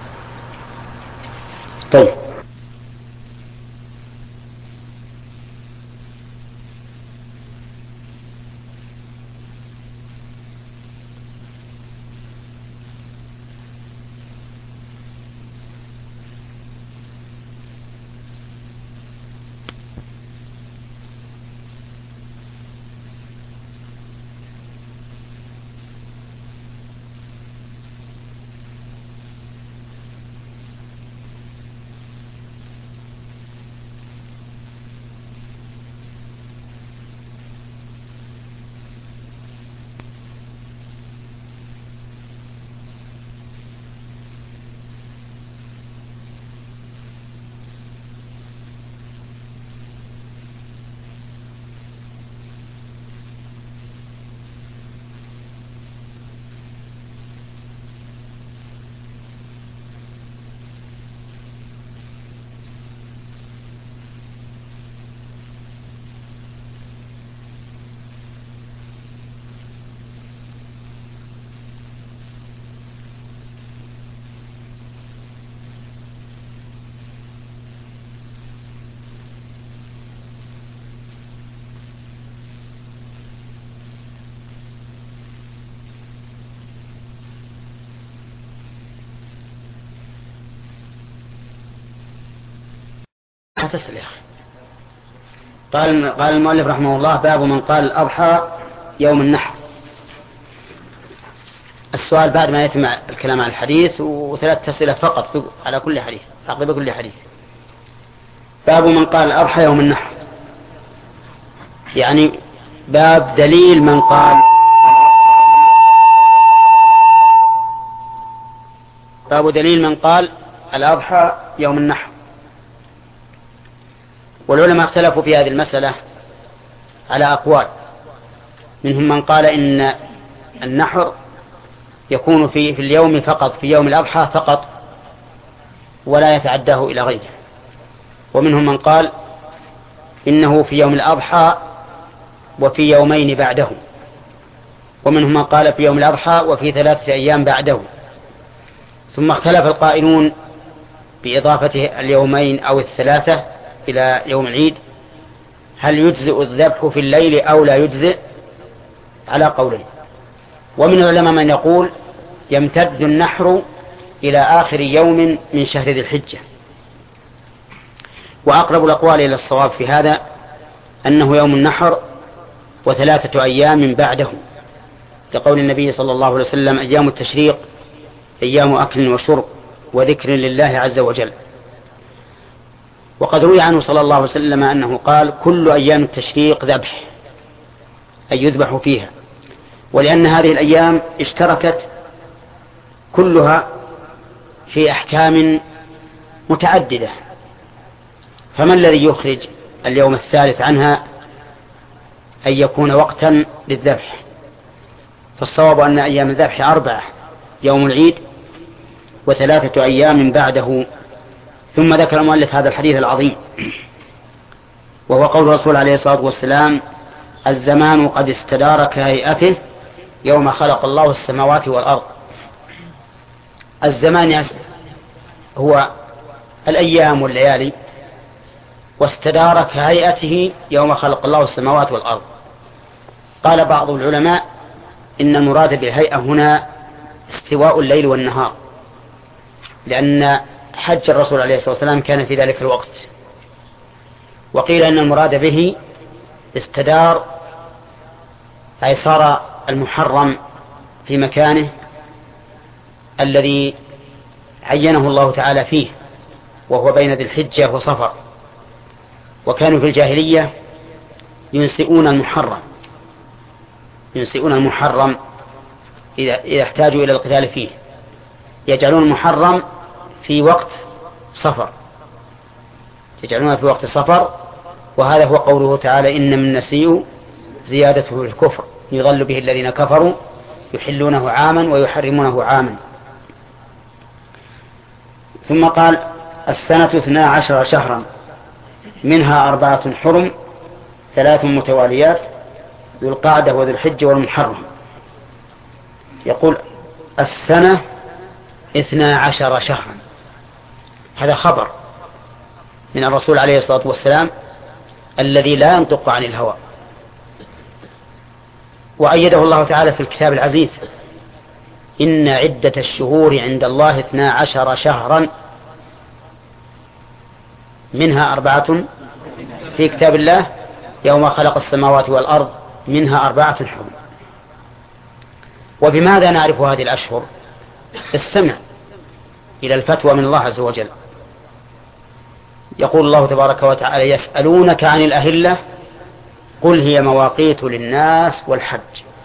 طيب. تسأل يا أخي. قال قال المؤلف رحمه الله باب من قال الأضحى يوم النحر. السؤال بعد ما يتم الكلام عن الحديث وثلاث أسئلة فقط على كل حديث عقب كل حديث. باب من قال الأضحى يوم النحر، يعني باب دليل من قال باب دليل من قال الأضحى يوم النحر. والعلماء اختلفوا في هذه المسألة على أقوال، منهم من قال إن النحر يكون في, في اليوم فقط، في يوم الأضحى فقط، ولا يتعداه إلى غيره. ومنهم من قال إنه في يوم الأضحى وفي يومين بعده، ومنهم من قال في يوم الأضحى وفي ثلاثة أيام بعده. ثم اختلف القائلون بإضافة اليومين أو الثلاثة إلى يوم العيد، هل يجزئ الذبح في الليل أو لا يجزئ، على قولين. ومن العلماء من يقول يمتد النحر إلى آخر يوم من شهر ذي الحجة. وأقرب الأقوال إلى الصواب في هذا أنه يوم النحر وثلاثة أيام بعده، لقول النبي صلى الله عليه وسلم أيام التشريق أيام أكل وشرب وذكر لله عز وجل. وقد روي عنه صلى الله عليه وسلم أنه قال كل أيام التشريق ذبح، أي يذبح فيها، ولأن هذه الأيام اشتركت كلها في أحكام متعددة، فما الذي يخرج اليوم الثالث عنها أن يكون وقتا للذبح؟ فالصواب أن أيام الذبح أربعة: يوم العيد وثلاثة أيام بعده. ثم ذكر المؤلف هذا الحديث العظيم، وهو قول الرسول عليه الصلاة والسلام: الزمان قد استدار كهيئته يوم خلق الله السماوات والأرض. الزمان هو الأيام والليالي، واستدار كهيئته يوم خلق الله السماوات والأرض. قال بعض العلماء إن المراد بالهيئة هنا استواء الليل والنهار، لأن حج الرسول عليه الصلاة والسلام كان في ذلك الوقت. وقيل أن المراد به استدار أي صار المحرم في مكانه الذي عينه الله تعالى فيه، وهو بين ذي الحجة وصفر. وكانوا في الجاهلية ينسئون المحرم ينسئون المحرم إذا, إذا احتاجوا إلى القتال فيه، يجعلون المحرم في وقت صفر يجعلونها في وقت صفر. وهذا هو قوله تعالى: إن من النسيء زيادته الكفر يضل به الذين كفروا يحلونه عاما ويحرمونه عاما. ثم قال: السنة اثنا عشر شهرا منها أربعة حرم ثلاث متواليات ذو القعدة وذو الحجة والمحرم. يقول السنة اثنا عشر شهرا، هذا خبر من الرسول عليه الصلاة والسلام الذي لا ينطق عن الهوى، وأيده الله تعالى في الكتاب العزيز: إن عدة الشهور عند الله اثنا عشر شهرا منها أربعة في كتاب الله يوم خلق السماوات والأرض منها أربعة حرم. وبماذا نعرف هذه الأشهر؟ استمع إلى الفتوى من الله عز وجل. يقول الله تبارك وتعالى: يسألونك عن الأهلة قل هي مواقيت للناس والحج.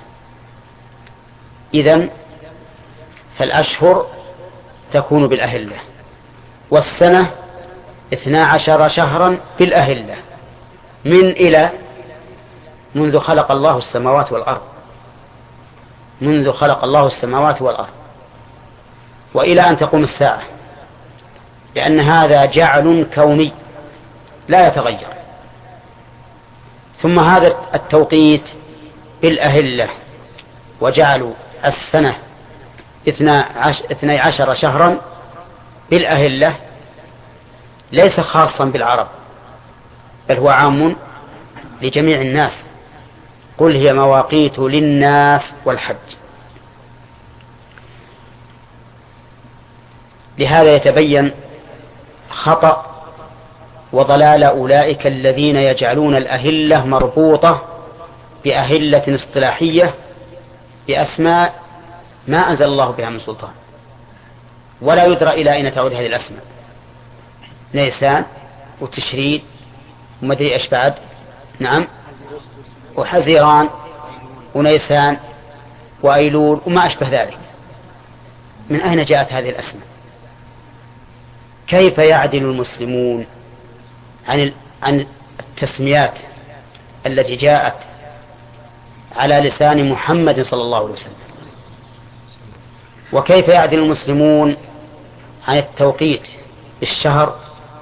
إذن فالأشهر تكون بالأهلة، والسنة اثنا عشر شهرا بالأهلة، من إلى منذ خلق الله السماوات والأرض منذ خلق الله السماوات والأرض وإلى أن تقوم الساعة، لأن هذا جعل كوني لا يتغير. ثم هذا التوقيت بالأهلة وجعلوا السنة اثني عشر شهرا بالأهلة ليس خاصا بالعرب، بل هو عام لجميع الناس. قل هي مواقيت للناس والحج. لهذا يتبين خطأ وضلال أولئك الذين يجعلون الأهلة مربوطة بأهلة اصطلاحية بأسماء ما أنزل الله بها من سلطان، ولا يدرى إلى أين تعود هذه الأسماء: نيسان وتشريد ومدري إيش بعد، نعم، وحزيران ونيسان وأيلول وما أشبه ذلك. من أين جاءت هذه الأسماء؟ كيف يعدل المسلمون عن عن التسميات التي جاءت على لسان محمد صلى الله عليه وسلم؟ وكيف يعدل المسلمون عن التوقيت بالشهر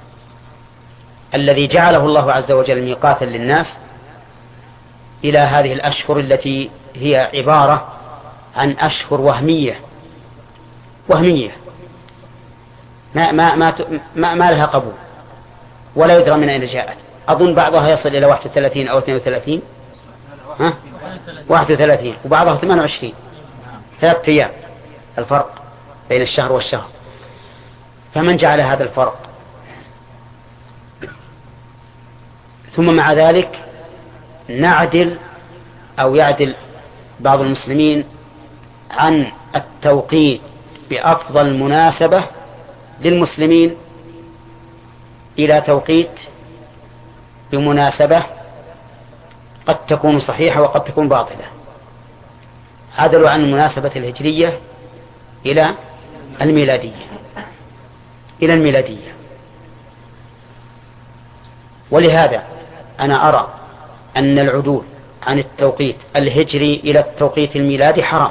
الذي جعله الله عز وجل ميقاتا للناس إلى هذه الأشهر التي هي عبارة عن أشهر وهمية وهمية ما, ما, ما, ما, ما لها قبول ولا يدرى من أين جاءت. أظن بعضها يصل إلى واحد وثلاثين أو اثنين وثلاثين، ها؟ واحد وثلاثين، وبعضها ثمانية وعشرين، ثلاثة أيام الفرق بين الشهر والشهر. فمن جعل هذا الفرق؟ ثم مع ذلك نعدل أو يعدل بعض المسلمين عن التوقيت بأفضل مناسبة للمسلمين إلى توقيت بمناسبة قد تكون صحيحة وقد تكون باطلة. عدلوا عن المناسبة الهجرية إلى الميلادية إلى الميلادية. ولهذا أنا أرى أن العدول عن التوقيت الهجري إلى التوقيت الميلادي حرام،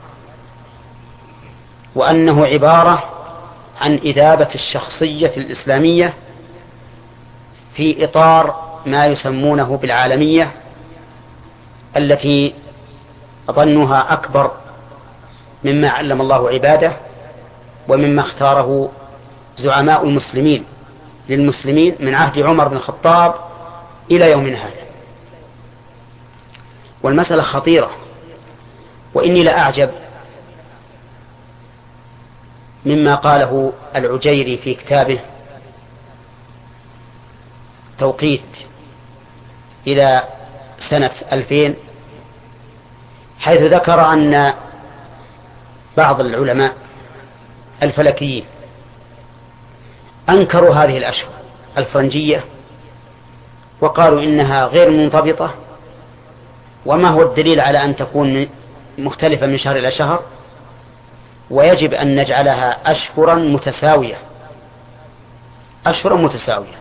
وأنه عبارة عن إذابة الشخصية الإسلامية في إطار ما يسمونه بالعالمية التي ظنها أكبر مما علم الله عباده ومما اختاره زعماء المسلمين للمسلمين من عهد عمر بن الخطاب إلى يومنا هذا. والمسألة خطيرة، وإني لأعجب مما قاله العجيري في كتابه توقيت إلى سنة ألفين، حيث ذكر أن بعض العلماء الفلكيين أنكروا هذه الأشهر الفرنجية وقالوا إنها غير منضبطة، وما هو الدليل على أن تكون مختلفة من شهر إلى شهر، ويجب أن نجعلها أشهرا متساوية أشهرا متساوية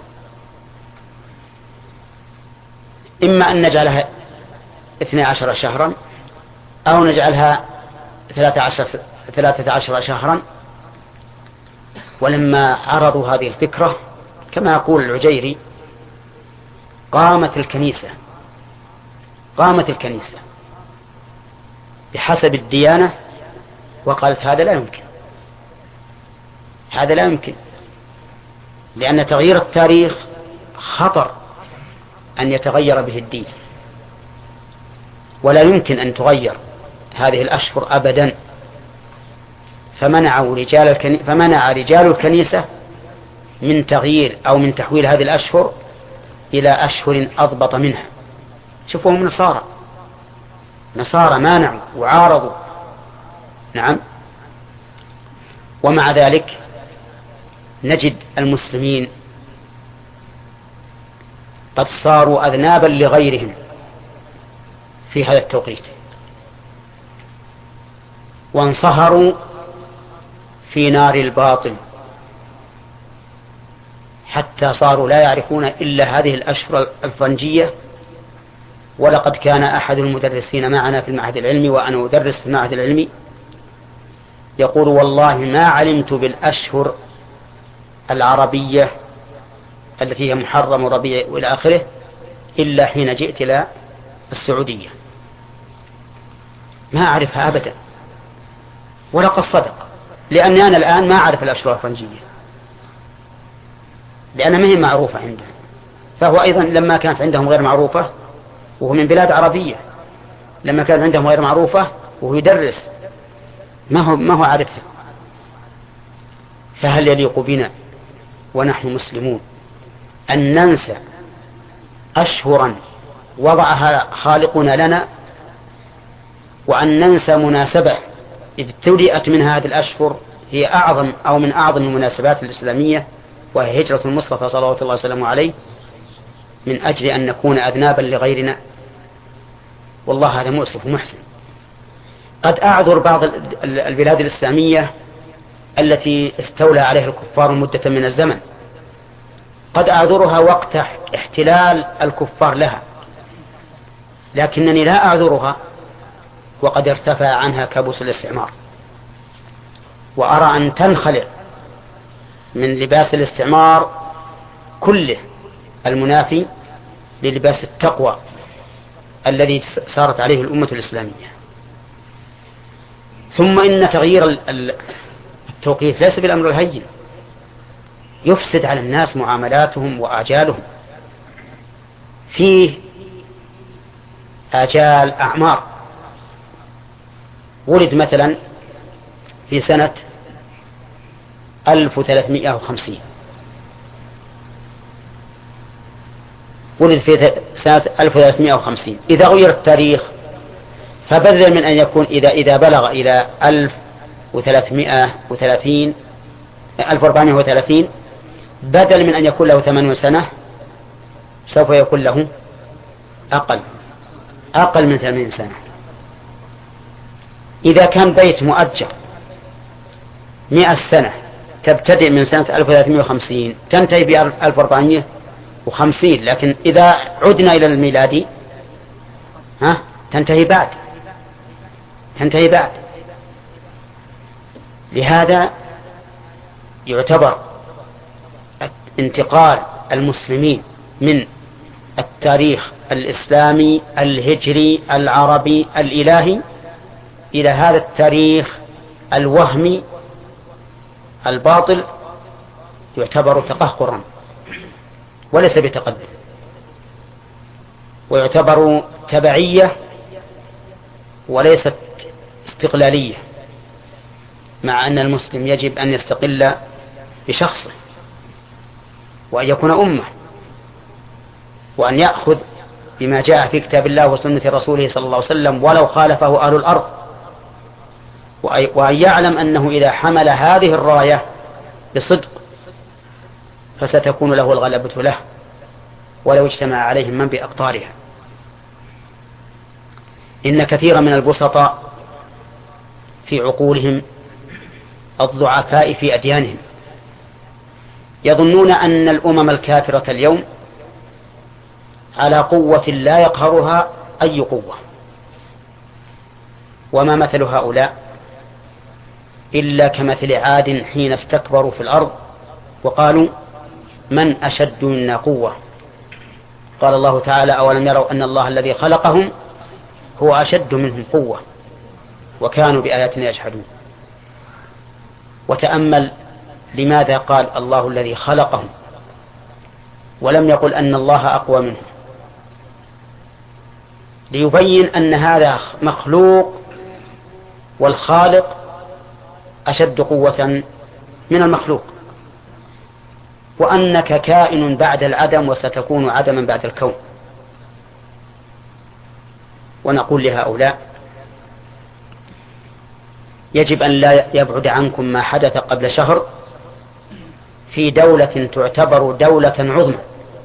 إما أن نجعلها اثني عشر شهرا أو نجعلها ثلاثة عشر, ثلاثة عشر شهرا. ولما عرضوا هذه الفكرة كما يقول العجيري قامت الكنيسة قامت الكنيسة بحسب الديانة وقالت هذا لا يمكن هذا لا يمكن لأن تغيير التاريخ خطر أن يتغير به الدين، ولا يمكن أن تغير هذه الأشهر أبدا. فمنعوا رجال الكني... فمنع رجال الكنيسة من تغيير أو من تحويل هذه الأشهر إلى أشهر أضبط منها. شوفوهم نصارى نصارى مانعوا وعارضوا. نعم. ومع ذلك نجد المسلمين قد صاروا أذنابا لغيرهم في هذا التوقيت، وانصهروا في نار الباطل حتى صاروا لا يعرفون إلا هذه الأشهر الفرنجية. ولقد كان أحد المدرسين معنا في المعهد العلمي وأنا أدرس في المعهد العلمي يقول والله ما علمت بالأشهر العربية التي هي محرم وربيع وإلى آخره إلا حين جئت إلى السعودية، ما أعرفها أبدا. ولقد صدق، لأني أنا الآن ما أعرف الأشهر الفرنجية لأنها ما هي معروفة عندهم، فهو أيضا لما كانت عندهم غير معروفة وهو من بلاد عربية لما كانت عندهم غير معروفة وهو يدرس ما هو ما هو عارفها. فهل يليق بنا ونحن مسلمون أن ننسى أشهرا وضعها خالقنا لنا، وأن ننسى مناسبة ابتدأت من هذه الأشهر هي أعظم أو من أعظم المناسبات الإسلامية، وهي هجرة المصطفى صلى الله عليه وسلم عليه، من أجل أن نكون أذنابا لغيرنا؟ والله هذا مؤسف ومحزن. قد أعذر بعض البلاد الإسلامية التي استولى عليها الكفار مدة من الزمن، قد أعذرها وقت احتلال الكفار لها، لكنني لا أعذرها وقد ارتفع عنها كابوس الاستعمار. وأرى أن تنخلع من لباس الاستعمار كله المنافي للباس التقوى الذي صارت عليه الأمة الإسلامية. ثم إن تغيير التوقيت ليس بالأمر الهين، يفسد على الناس معاملاتهم وآجالهم، فيه آجال أعمار. ولد مثلا في سنة ألف وثلاثمائة وخمسين، ولد في سنة ألف وثلاثمائة وخمسين، إذا غير التاريخ فبدل من أن يكون إذا إذا بلغ إلى ألف وثلاثمائة وثلاثين ألف وأربعمائة وثلاثين، بدل من أن يكون له ثمانين سنة سوف يكون له أقل أقل من ثمانين سنة. إذا كان بيت مؤجر مئة سنة تبتدئ من سنة ألف وثلاثمائة وخمسين تنتهي بألف وأربعمائة وخمسين، لكن إذا عدنا إلى الميلادي ها تنتهي بعد تنتهي بعد لهذا يعتبر انتقال المسلمين من التاريخ الإسلامي الهجري العربي الإلهي إلى هذا التاريخ الوهمي الباطل يعتبر تقهقرا وليس بتقدم، ويعتبر تبعية وليست استقلالية، مع أن المسلم يجب أن يستقل بشخصه وأن يكون أمة، وأن يأخذ بما جاء في كتاب الله وسنة رسوله صلى الله عليه وسلم ولو خالفه أهل الأرض، وأن يعلم أنه إذا حمل هذه الراية بصدق فستكون له الغلبة له ولو اجتمع عليهم من بأقطارها. إن كثيرا من البسطاء في عقولهم الضعفاء في أديانهم يظنون أن الأمم الكافرة اليوم على قوة لا يقهرها أي قوة، وما مثل هؤلاء إلا كمثل عاد حين استكبروا في الأرض وقالوا من أشد منا قوة. قال الله تعالى أولم يروا أن الله الذي خلقهم هو أشد منهم قوة وكانوا بآياتنا يجحدون. وتأمل لماذا قال الله الذي خلقهم ولم يقل أن الله أقوى منهم، ليبين أن هذا مخلوق والخالق أشد قوة من المخلوق، وأنك كائن بعد العدم وستكون عدما بعد الكون. ونقول لهؤلاء يجب أن لا يبعد عنكم ما حدث قبل شهر في دولة تعتبر دولة عظمى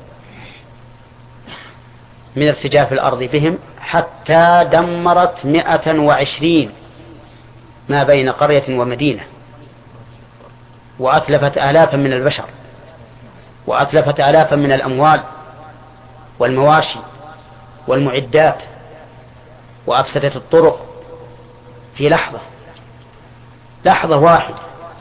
من ارتجاف الأرض بهم حتى دمرت مئة وعشرين ما بين قرية ومدينة، وأتلفت آلافا من البشر، وأتلفت آلافا من الأموال والمواشي والمعدات، وأفسدت الطرق في لحظة لحظة واحدة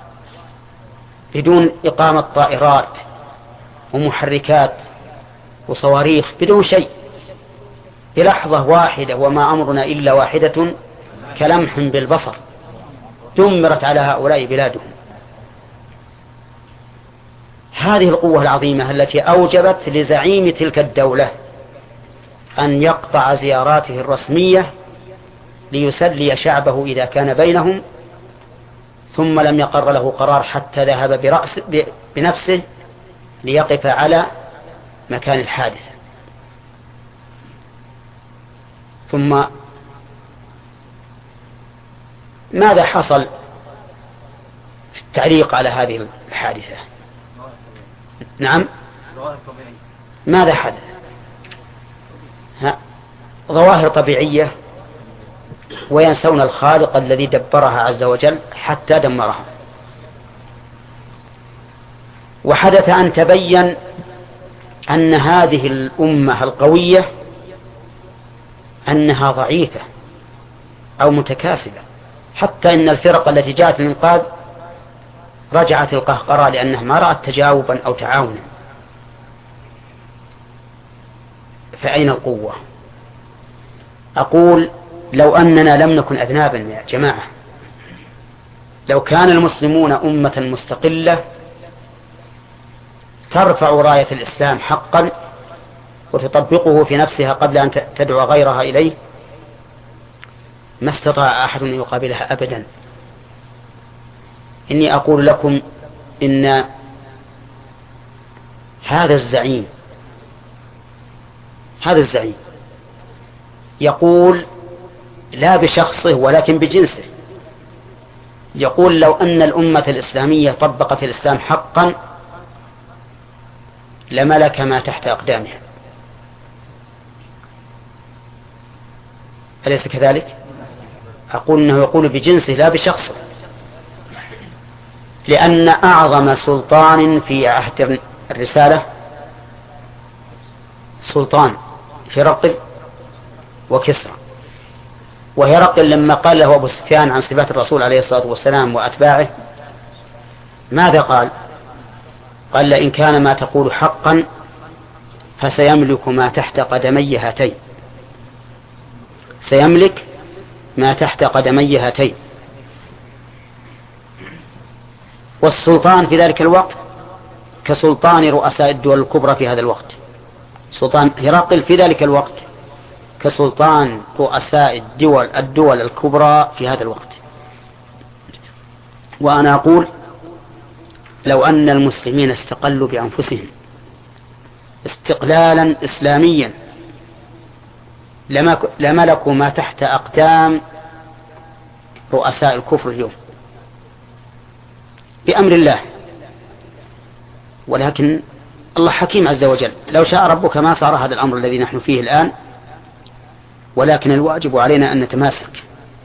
بدون إقامة طائرات ومحركات وصواريخ، بدون شيء، بلحظة واحدة، وما أمرنا إلا واحدة كلمح بالبصر دمرت على هؤلاء بلادهم. هذه القوة العظيمة التي أوجبت لزعيم تلك الدولة أن يقطع زياراته الرسمية ليسلي شعبه إذا كان بينهم، ثم لم يقر له قرار حتى ذهب برأس بنفسه ليقف على مكان الحادث. ثم ماذا حصل في التعليق على هذه الحادثة؟ نعم، ماذا حدث؟ ها؟ ظواهر طبيعية، وينسون الخالق الذي دبرها عز وجل حتى دمرها. وحدث أن تبين أن هذه الأمة القوية أنها ضعيفة أو متكاسلة، حتى إن الفرق التي جاءت للإنقاذ رجعت القهقرة لأنها ما رأت تجاوبا أو تعاونا. فأين القوة؟ أقول لو أننا لم نكن أذنابا يا جماعة، لو كان المسلمون أمة مستقلة ترفع راية الإسلام حقا وتطبقه في نفسها قبل أن تدعو غيرها إليه، ما استطاع أحد أن يقابلها أبدا. إني أقول لكم إن هذا الزعيم هذا الزعيم يقول لا بشخصه ولكن بجنسه، يقول لو أن الأمة الإسلامية طبقت الإسلام حقا لملك ما تحت أقدامها. أليس كذلك؟ أقول أنه يقول بجنسه لا بشخصه، لأن أعظم سلطان في عهد الرسالة سلطان هرقل وكسرى. وهرقل لما قال له أبو سفيان عن صفات الرسول عليه الصلاة والسلام وأتباعه ماذا قال؟ قال لئن كان ما تقول حقا فسيملك ما تحت قدمي هاتين، سيملك ما تحت قدمي هاتين. والسلطان في ذلك الوقت كسلطان رؤساء الدول الكبرى في هذا الوقت. سلطان هرقل في ذلك الوقت كسلطان رؤساء الدول الدول الكبرى في هذا الوقت. وأنا أقول لو أن المسلمين استقلوا بأنفسهم استقلالا إسلاميا لملكوا ما تحت أقدام رؤساء الكفر اليوم بأمر الله. ولكن الله حكيم عز وجل، لو شاء ربك ما صار هذا الأمر الذي نحن فيه الآن، ولكن الواجب علينا أن نتماسك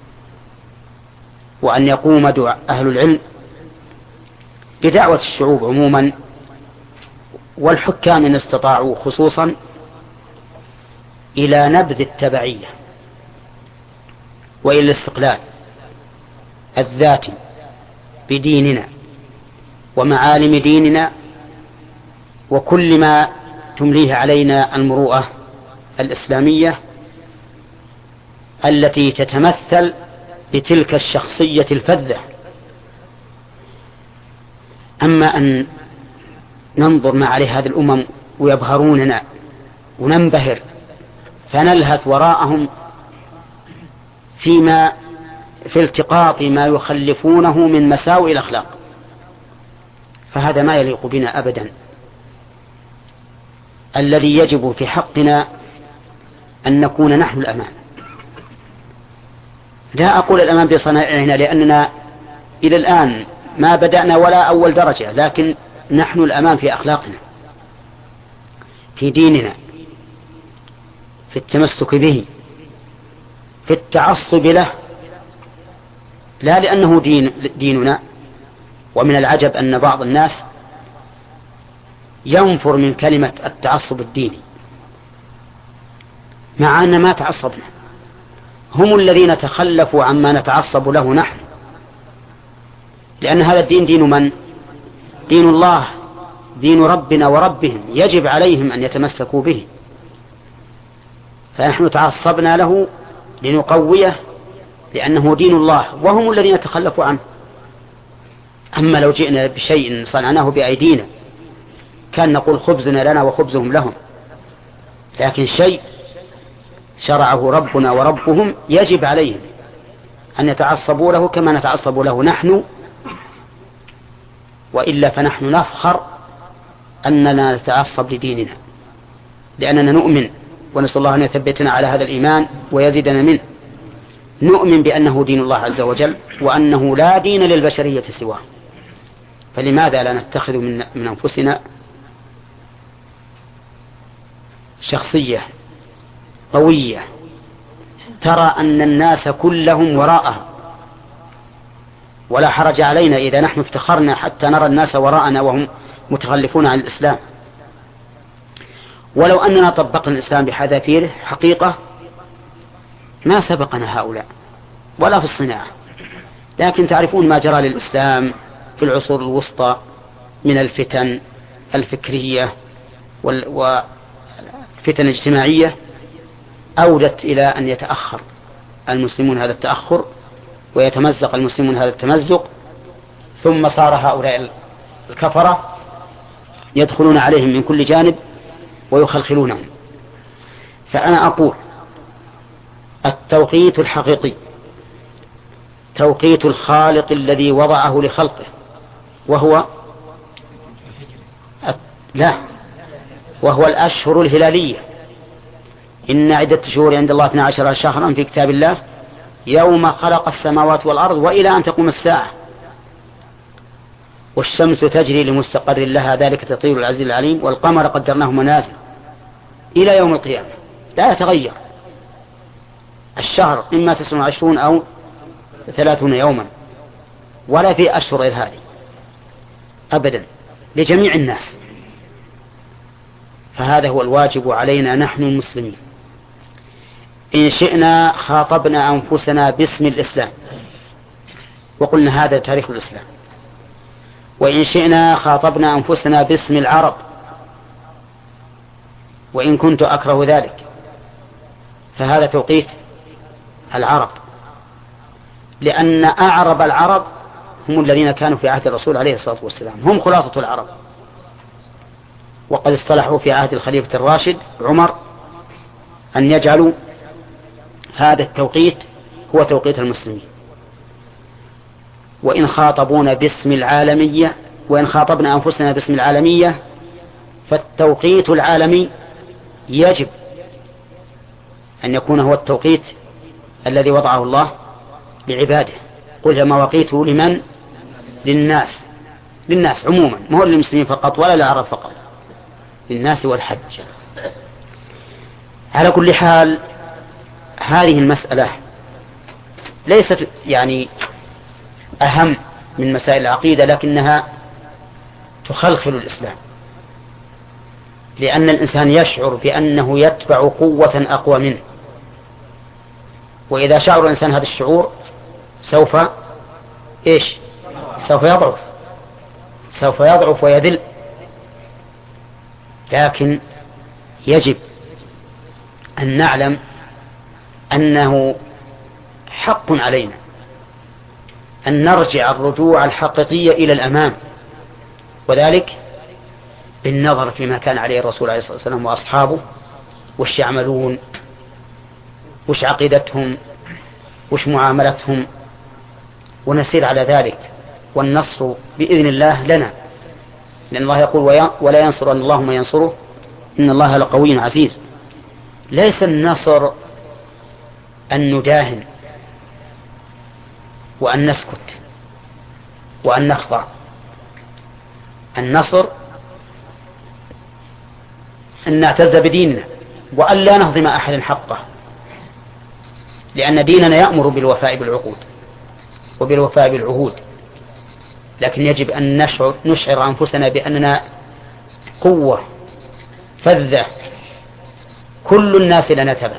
وأن يقوم أهل العلم بدعوة الشعوب عموما والحكام إن استطاعوا خصوصا إلى نبذ التبعية وإلى الاستقلال الذاتي بديننا ومعالم ديننا وكل ما تمليه علينا المروءة الإسلامية التي تتمثل بتلك الشخصية الفذة. أما أن ننظر ما عليه هذه الأمم ويبهروننا وننبهر فنلهث وراءهم فيما في التقاط ما يخلفونه من مساوئ الأخلاق، فهذا ما يليق بنا أبدا. الذي يجب في حقنا أن نكون نحن الأمام. لا أقول الأمام بصنائعنا لأننا إلى الآن ما بدأنا ولا أول درجة، لكن نحن الأمام في أخلاقنا، في ديننا، في التمسك به، في التعصب له، لا لأنه دين ديننا. ومن العجب أن بعض الناس ينفر من كلمة التعصب الديني مع أن ما تعصبنا، هم الذين تخلفوا عما نتعصب له نحن، لأن هذا الدين دين من؟ دين الله، دين ربنا وربهم، يجب عليهم أن يتمسكوا به، فنحن تعصبنا له لنقويه لأنه دين الله وهم الذين تخلفوا عنه. أما لو جئنا بشيء صنعناه بأيدينا كان نقول خبزنا لنا وخبزهم لهم، لكن شيء شرعه ربنا وربهم يجب عليهم أن يتعصبوا له كما نتعصب له نحن، وإلا فنحن نفخر أننا نتعصب لديننا لأننا نؤمن، ونسأل الله أن يثبتنا على هذا الإيمان ويزيدنا منه. نؤمن بأنه دين الله عز وجل وأنه لا دين للبشرية سواه، فلماذا لا نتخذ من, من أنفسنا شخصية قوية ترى أن الناس كلهم وراءها، ولا حرج علينا إذا نحن افتخرنا حتى نرى الناس وراءنا وهم متخلفون عن الإسلام. ولو أننا طبقنا الإسلام بحذافيره حقيقة ما سبقنا هؤلاء ولا في الصناعة، لكن تعرفون ما جرى للإسلام في العصور الوسطى من الفتن الفكرية والفتن الاجتماعية أودت إلى أن يتأخر المسلمون هذا التأخر ويتمزق المسلمون هذا التمزق، ثم صار هؤلاء الكفرة يدخلون عليهم من كل جانب ويخلخلونهم. فأنا أقول التوقيت الحقيقي توقيت الخالق الذي وضعه لخلقه، وهو لا وهو الأشهر الهلالية. إن عدة شهور عند الله اثنا عشر شهرا في كتاب الله يوم خلق السماوات والأرض وإلى أن تقوم الساعة، والشمس تجري لمستقر لها ذلك تطير العزيز العليم، والقمر قدرناه منازل إلى يوم القيامة لا يتغير. الشهر إما تسعة وعشرون أو ثلاثون يوما، ولا في أشهر غير هذه أبدا لجميع الناس. فهذا هو الواجب علينا نحن المسلمين. إن شئنا خاطبنا أنفسنا باسم الإسلام وقلنا هذا تاريخ الإسلام، وإن شئنا خاطبنا أنفسنا باسم العرب، وإن كنت أكره ذلك فهذا توقيت العرب، لأن أعرب العرب هم الذين كانوا في عهد الرسول عليه الصلاة والسلام، هم خلاصة العرب، وقد اصطلحوا في عهد الخليفة الراشد عمر أن يجعلوا هذا التوقيت هو توقيت المسلمين. وإن خاطبونا باسم العالمية وإن خاطبنا أنفسنا باسم العالمية فالتوقيت العالمي يجب أن يكون هو التوقيت الذي وضعه الله لعباده. قل مواقيت لمن؟ للناس، للناس عموما، ما هو للمسلمين فقط ولا للعرب فقط، للناس والحج. على كل حال هذه المسألة ليست يعني أهم من مسائل العقيدة، لكنها تخلخل الإسلام، لأن الإنسان يشعر بأنه يتبع قوة أقوى منه، وإذا شعر الإنسان هذا الشعور سوف إيش؟ سوف يضعف سوف يضعف ويذل. لكن يجب أن نعلم أنه حق علينا أن نرجع الرجوع الحقيقية إلى الأمام، وذلك بالنظر فيما كان عليه الرسول عليه الصلاة والسلام وأصحابه، وش يعملون، وش عقيدتهم، وش معاملتهم، ونسير على ذلك. والنصر بإذن الله لنا، لأن الله يقول ولا ينصر أن الله ما ينصره إن الله لقوي عزيز. ليس النصر أن نداهن وأن نسكت وأن نخضع. النصر أن نعتز بديننا وأن لا نهضم أحد حقه، لأن ديننا يأمر بالوفاء بالعقود وبالوفاء بالعهود. لكن يجب أن نشعر, نشعر أنفسنا بأننا قوة فذة كل الناس لنا تبع،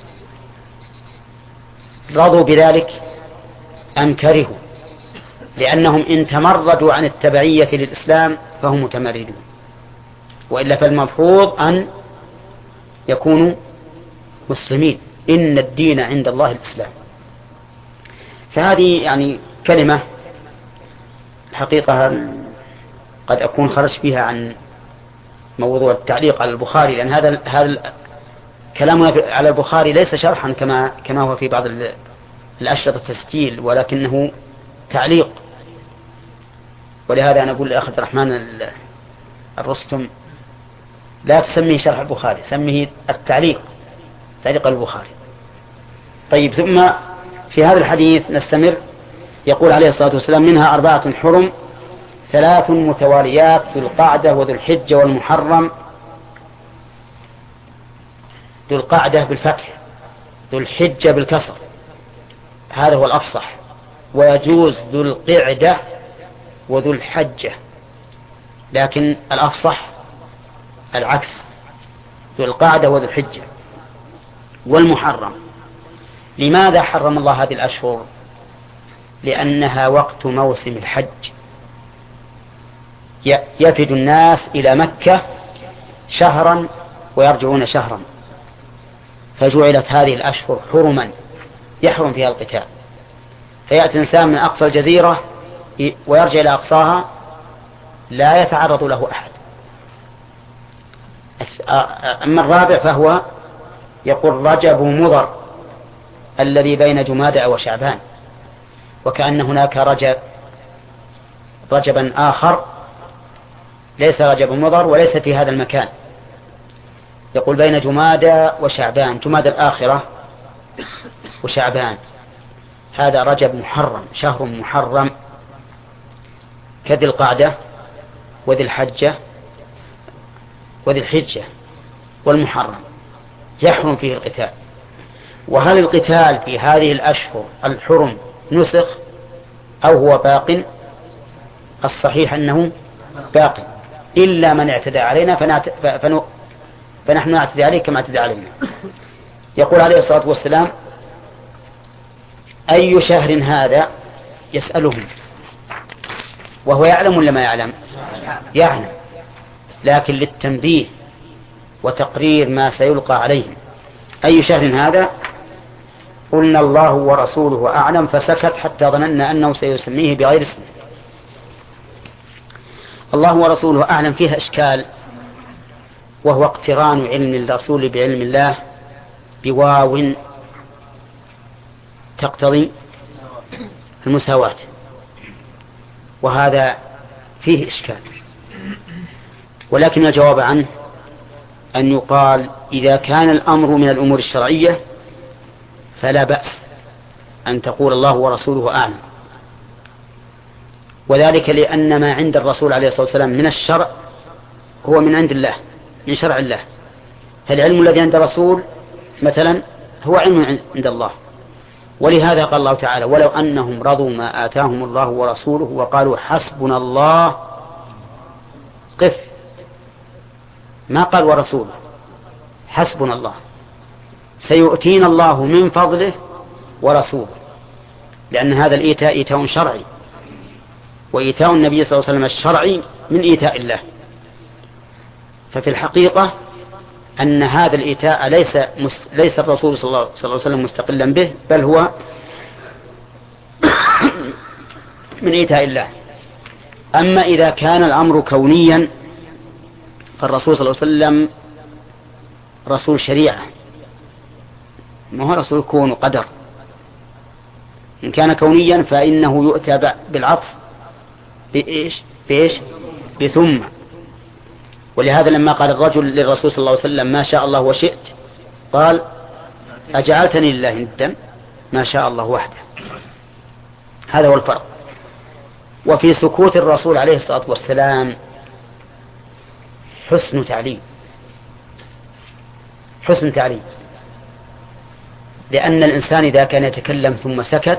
رضوا بذلك أم كرهوا، لأنهم إن تمردوا عن التبعية للإسلام فهم متمردون، وإلا فالمفروض أن يكونوا مسلمين. إن الدين عند الله الإسلام. فهذه يعني كلمة الحقيقة قد أكون خرج فيها عن موضوع التعليق على البخاري، لأن هذا هذا كلامنا على البخاري ليس شرحا كما كما هو في بعض الأشرطة التسجيل، ولكنه تعليق. ولهذا أنا أقول لأخ عبد الرحمن الرستم لا تسميه شرح البخاري، سميه التعليق، تعليق البخاري. طيب، ثم في هذا الحديث نستمر. يقول عليه الصلاة والسلام منها أربعة حرم ثلاث متواليات ذو القعدة وذو الحجة والمحرم. ذو القعدة بالفتح، ذو الحجة بالكسر، هذا هو الأفصح. ويجوز ذو القعدة وذو الحجة، لكن الأفصح العكس، ذو القعدة وذو الحجة والمحرم. لماذا حرم الله هذه الأشهر؟ لأنها وقت موسم الحج، يفد الناس إلى مكة شهرا ويرجعون شهرا، فجعلت هذه الأشهر حرما يحرم فيها القتال، فيأتي الإنسان من أقصى الجزيرة ويرجع إلى أقصاها لا يتعرض له أحد. أما الرابع فهو يقول رجب مضر الذي بين جمادى وشعبان، وكأن هناك رجب رجبا آخر ليس رجب مضر وليس في هذا المكان. يقول بين جمادى وشعبان، جمادى الآخرة وشعبان، هذا رجب محرم، شهر محرم كذي القعدة وذي الحجة وذي الحجة والمحرم يحرم فيه القتال. وهل القتال في هذه الأشهر الحرم نسخ أو هو باق؟ الصحيح أنه باق، إلا من اعتدى علينا فنعت... فن... فنحن نعتدي عليه كما اعتدى علينا. يقول عليه الصلاة والسلام أي شهر هذا؟ يسألهم وهو يعلم ولا ما يعلم؟ يعلم، لكن للتنبيه وتقرير ما سيلقى عليهم. أي شهر هذا؟ قلنا الله ورسوله أعلم، فسكت حتى ظننا أنه سيسميه بغير اسمه. الله ورسوله أعلم فيها إشكال، وهو اقتران علم الرسول بعلم الله بواو تقتضي المساواة، وهذا فيه إشكال، ولكن الجواب عنه أن يقال إذا كان الأمر من الأمور الشرعية فلا بأس أن تقول الله ورسوله أعلم، وذلك لأن ما عند الرسول عليه الصلاة والسلام من الشرع هو من عند الله، من شرع الله. فالعلم الذي عند الرسول مثلا هو علم عند الله، ولهذا قال الله تعالى ولو أنهم رضوا ما آتاهم الله ورسوله وقالوا حسبنا الله، قف، ما قال ورسوله، حسبنا الله، سيؤتينا الله من فضله ورسوله، لأن هذا الإيتاء إيتاء شرعي، وإيتاء النبي صلى الله عليه وسلم الشرعي من إيتاء الله. ففي الحقيقة أن هذا الإيتاء ليس ليس الرسول صلى الله عليه وسلم مستقلا به، بل هو من إيتاء الله. أما إذا كان الأمر كونيا فالرسول صلى الله عليه وسلم رسول شريعة، ما هو رسول كون وقدر. إن كان كونيا فإنه يؤتى بالعطف بإيش بإيش بثم. ولهذا لما قال الرجل للرسول صلى الله عليه وسلم ما شاء الله وشئت، قال أجعلتني لله ندا؟ ما شاء الله وحده. هذا هو الفرق. وفي سكوت الرسول عليه الصلاة والسلام حسن تعليم، حسن تعليم، لأن الإنسان إذا كان يتكلم ثم سكت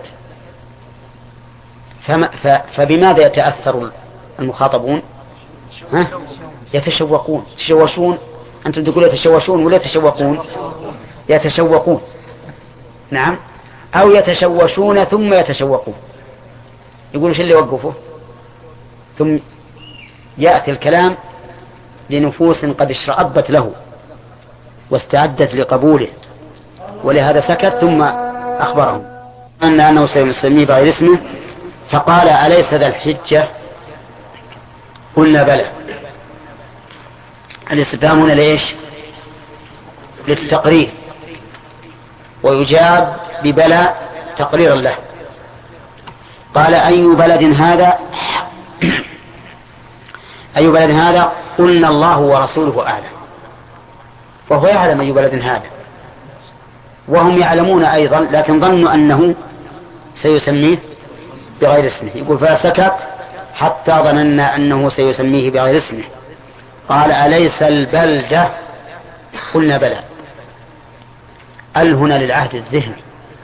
فما فبماذا يتأثر المخاطبون؟ ها؟ يتشوقون، يتشوشون. أنتم تقولون يتشوشون ولا يتشوقون؟ يتشوقون، نعم، أو يتشوشون ثم يتشوقون. يقولوا شو اللي يوقفه؟ ثم يأتي الكلام لنفوس قد اشرأبت له واستعدت لقبوله، ولهذا سكت ثم أخبرهم أن أنه سيسميه بغير اسمه. فقال أليس ذا الحجة؟ قلنا بلى. الاستفهام هنا ليش؟ للتقرير، ويجاب ببلى تقريرا له. قال أي بلد هذا؟ أي بلد هذا؟ قلنا الله ورسوله أعلم. وهو يعلم أي بلد هذا، وهم يعلمون أيضا، لكن ظنوا أنه سيسميه بغير اسمه. يقول فسكت حتى ظننا أنه سيسميه بغير اسمه. قال أليس البلدة؟ قلنا بلى. ال هنا للعهد الذهني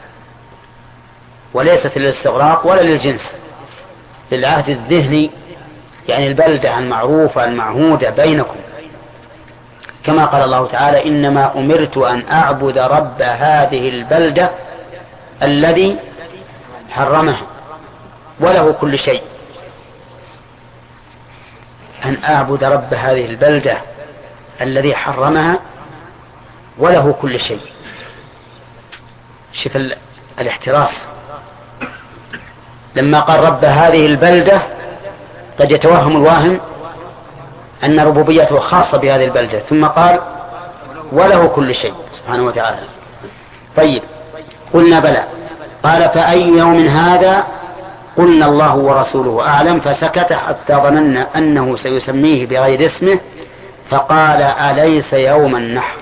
وليست للاستغراق ولا للجنس، للعهد الذهني، يعني البلدة المعروفة المعهودة بينكم، كما قال الله تعالى إنما أمرت أن أعبد رب هذه البلدة الذي حرمها وله كل شيء. أن أعبد رب هذه البلدة الذي حرمها وله كل شيء. شوف الاحتراس، لما قال رب هذه البلدة قد يتوهم الواهم أن ربوبيته خاصة بهذه البلدة، ثم قال وله كل شيء سبحانه وتعالى. طيب قلنا بلى. قال فأي يوم هذا؟ قلنا الله ورسوله أعلم، فسكت حتى ظننا أنه سيسميه بغير اسمه، فقال أليس يوم النحر؟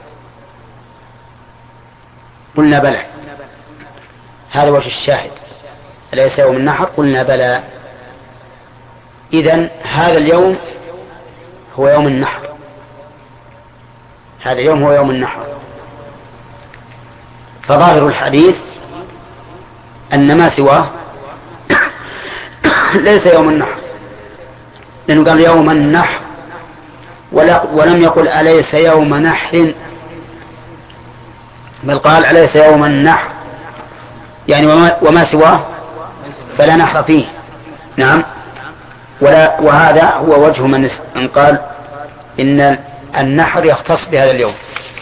قلنا بلى، هذا وجه الشاهد، أليس يوم النحر؟ قلنا بلى. إذن هذا اليوم هو يوم النحر، هذا اليوم هو يوم النحر. فظاهر الحديث أن ما سواه ليس يوم النحر، لأنه قال يوم النحر ولم يقل أليس يوم نحر، بل قال أليس يوم النحر، يعني وما, وما سواه فلا نحر فيه. نعم. ولا وهذا هو وجه من قال إن النحر يختص بهذا اليوم،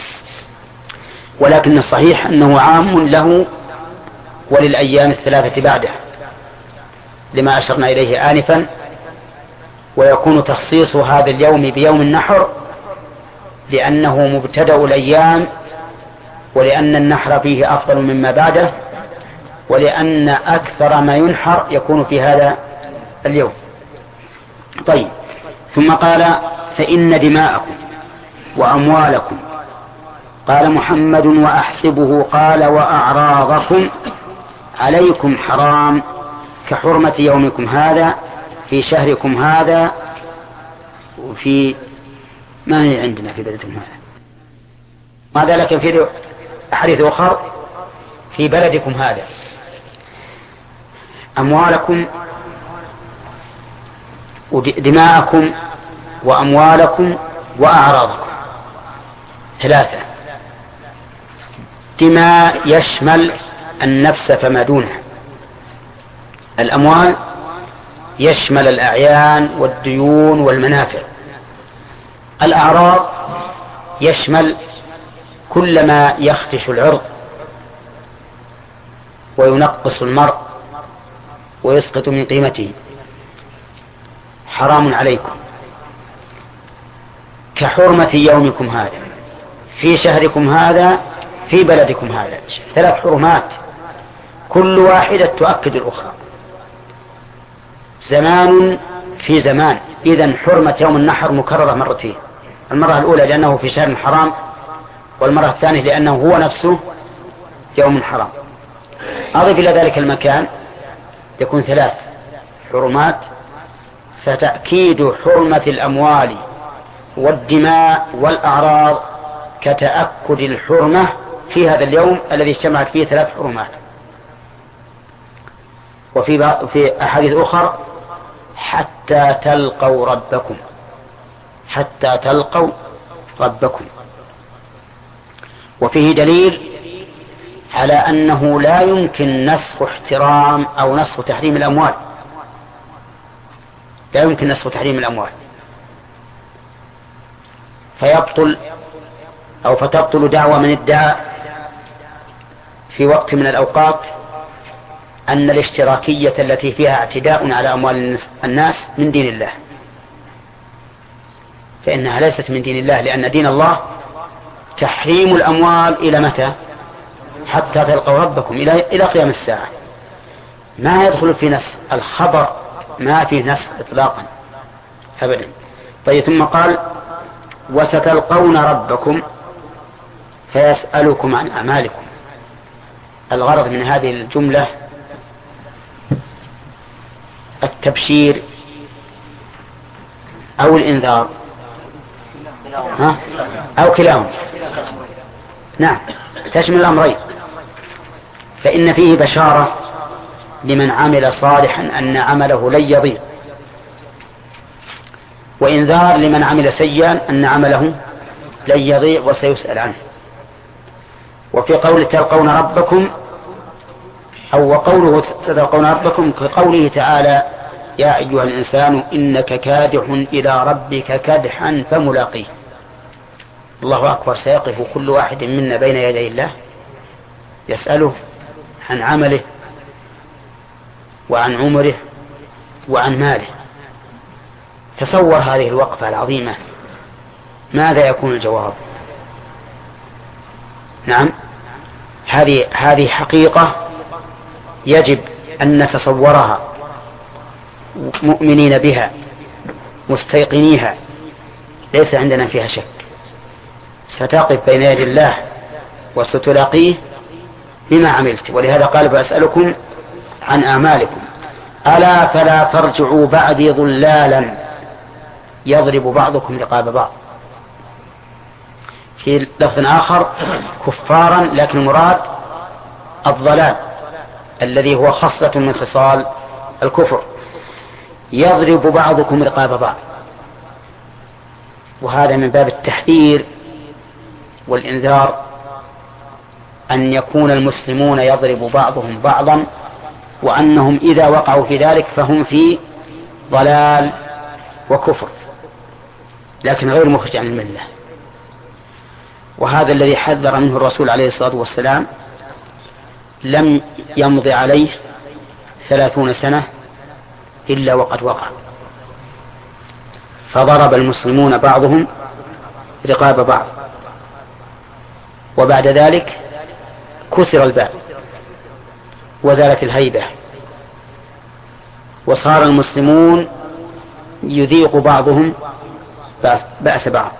ولكن الصحيح أنه عام له وللأيام الثلاثة بعده لما أشرنا إليه آنفا، ويكون تخصيص هذا اليوم بيوم النحر لأنه مبتدأ الأيام، ولأن النحر فيه أفضل مما بعده، ولأن أكثر ما ينحر يكون في هذا اليوم. طيب ثم قال فإن دماءكم وأموالكم، قال محمد وأحسبه قال وأعراضكم عليكم حرام كحرمة يومكم هذا في شهركم هذا وفي ما هي عندنا في بلدكم هذا، ماذا لكن في أحاديث أخرى في بلدكم هذا. أموالكم ودماءكم وأموالكم وأعراضكم ثلاثة. دماء يشمل النفس فما دونها، الأموال يشمل الأعيان والديون والمنافع، الأعراض يشمل كل ما يخدش العرض وينقص المرء ويسقط من قيمته. حرام عليكم كحرمة يومكم هذا في شهركم هذا في بلدكم هذا. ثلاث حرمات كل واحدة تؤكد الأخرى، زمان في زمان. إذن حرمة يوم النحر مكررة مرتين، المرة الأولى لأنه في شهر حرام، والمرة الثانية لأنه هو نفسه يوم حرام. أضف إلى ذلك المكان يكون ثلاث حرمات، فتأكيد حرمة الأموال والدماء والأعراض كتأكد الحرمة في هذا اليوم الذي اجتمعت فيه ثلاث حرمات. وفي في أحاديث أخرى حتى تلقوا ربكم، حتى تلقوا ربكم. وفيه دليل على أنه لا يمكن نسخ احترام أو نسخ تحريم الأموال، لا يمكن نسخ تحريم الأموال، فيبطل أو فتبطل دعوة من ادعى في وقت من الأوقات أن الاشتراكية التي فيها اعتداء على أموال الناس من دين الله، فإنها ليست من دين الله، لأن دين الله تحريم الأموال إلى متى؟ حتى تلقوا ربكم، إلى إلى قيام الساعة. ما يدخل في نسخ الخبر، ما فيه نسخ إطلاقا أبدا. طيب ثم قال وستلقون ربكم فيسألكم عن أعمالكم. الغرض من هذه الجملة التبشير أو الإنذار، ها؟ أو كلاهما. نعم تشمل الأمرين، فإن فيه بشارة لمن عمل صالحا أن عمله لن يضيع، وإنذار لمن عمل سيئا أن عمله لن يضيع وسيسأل عنه. وفي قول تلقون ربكم أو وقوله ستلقون ربكم كقوله تعالى يا أيها الإنسان إنك كادح إلى ربك كدحا فملاقيه. الله أكبر، سيقف كل واحد منا بين يدي الله يسأله عن عمله وعن عمره وعن ماله. تصور هذه الوقفة العظيمة، ماذا يكون الجواب؟ نعم، هذه هذه حقيقة يجب أن نتصورها مؤمنين بها مستيقنيها، ليس عندنا فيها شك. ستقف بين يدي الله وستلاقيه بما عملت. ولهذا قال فأسألكم عن أعمالكم ألا فلا ترجعوا بعدي ضلالا يضرب بعضكم رقاب بعض. في لفظ آخر كفارا، لكن المراد الضلال الذي هو خصلة من خصال الكفر. يضرب بعضكم رقاب بعض، وهذا من باب التحذير والإنذار أن يكون المسلمون يضرب بعضهم بعضا، وأنهم إذا وقعوا في ذلك فهم في ضلال وكفر، لكن غير مخرج عن الملة. وهذا الذي حذر منه الرسول عليه الصلاة والسلام لم يمض عليه ثلاثون سنة إلا وقد وقع، فضرب المسلمون بعضهم رقاب بعض، وبعد ذلك كسر الباب وزالت الهيبة، وصار المسلمون يذيق بعضهم بأس بعض.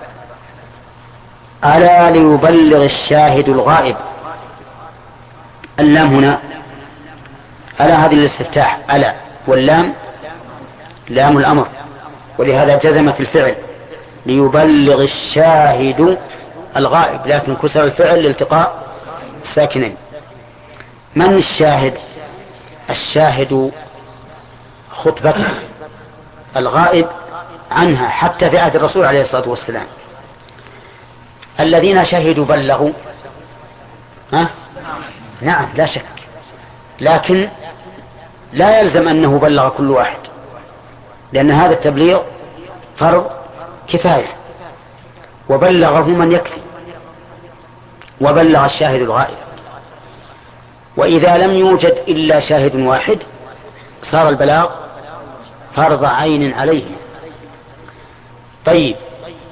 ألا ليبلغ الشاهد الغائب. اللام هنا ألا هذه الاستفتاح، ألا واللام لام الأمر، ولهذا جزمت الفعل ليبلغ الشاهد الغائب، لكن كسر الفعل لالتقاء الساكنين. من الشاهد؟ الشاهد خطبته، الغائب عنها حتى في عهد الرسول عليه الصلاة والسلام. الذين شهدوا بلغوا، ها؟ نعم لا شك، لكن لا يلزم أنه بلغ كل واحد، لأن هذا التبليغ فرض كفاية، وبلغه من يكفي، وبلغ الشاهد الغائب. وإذا لم يوجد إلا شاهد واحد صار البلاغ فرض عين عليه. طيب،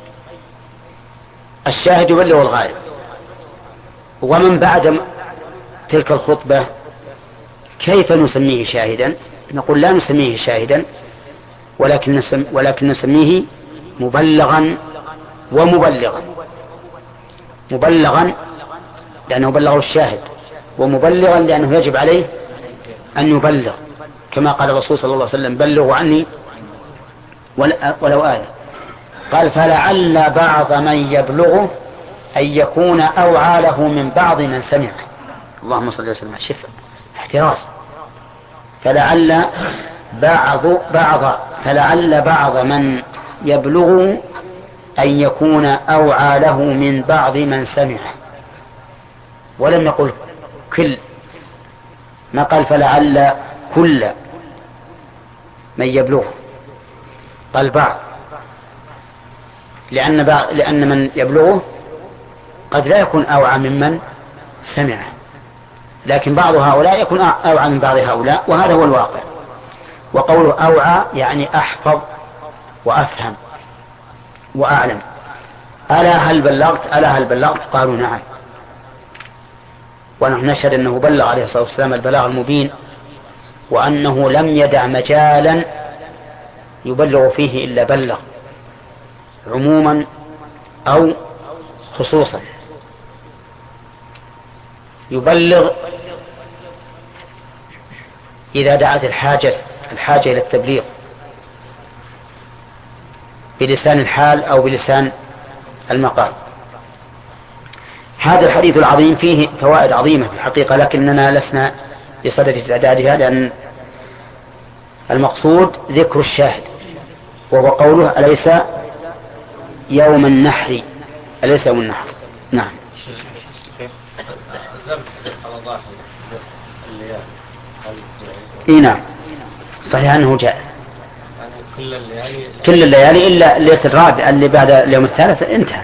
الشاهد يبلغ الغائب، ومن بعد تلك الخطبة كيف نسميه شاهدا؟ نقول لا نسميه شاهدا، ولكن نسم ولكن نسميه مبلغا ومبلغا. مبلغا لأنه بلغه الشاهد، ومبلغا لأنه يجب عليه أن يبلغ، كما قال الرسول صلى الله عليه وسلم بلغوا عني ولو آية. قال فلعل بعض من يبلغه أن يكون أوعى له من بعض من سمع. اللهم صل وسلم على الشفاء، احتراز. فلعل بعض بعض فلعل بعض من يبلغ أن يكون أوعى له من بعض من سمع، ولم يقل كل، ما قال فلعل كل من يبلغ، قال بعض، لأن, بعض لأن من يبلغه قد لا يكون أوعى ممن سمعه، لكن بعض هؤلاء يكون أوعى من بعض هؤلاء، وهذا هو الواقع. وقوله أوعى يعني أحفظ وأفهم وأعلم. ألا هل بلغت؟ ألا هل بلغت؟ قالوا نعم. ونحن نشهد أنه بلغ عليه الصلاة والسلام البلاغ المبين، وأنه لم يدع مجالا يبلغ فيه إلا بلغ، عموما أو خصوصا. يبلغ إذا دعت الحاجة الحاجة إلى التبليغ بلسان الحال أو بلسان المقال. هذا الحديث العظيم فيه فوائد عظيمة في الحقيقة، لكننا لسنا بصدد تعدادها، لأن المقصود ذكر الشاهد، وهو قوله أليس يوم النحر، أليس يوم النحر. نعم. إيه نعم، صحيح أنه جائز، كل الليالي كل الليالي إلا الليلة الرابعة اللي بعد اليوم الثالث انتهى.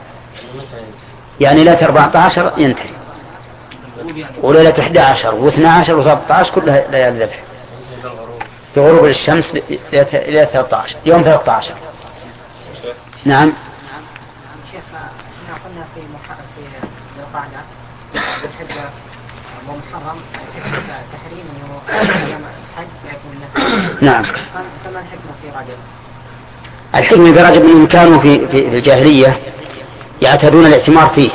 يعني ليلة أربعة عشر ينتهي، وليلة أحد عشر واثنى عشر وثلاثة عشر كلها ليالي ذبح بغروب الشمس ليلة ثلاثة عشر يوم ثلاثة عشر. نعم. شيخ احنا قلنا في محرم في القعدة بالحجة ومحرم تحريم انه الحج يكون. نعم. فما الحكمة في رجب؟ الحكمة في رجب انهم كانوا في في الجاهلية يعتادون الاعتمار فيه،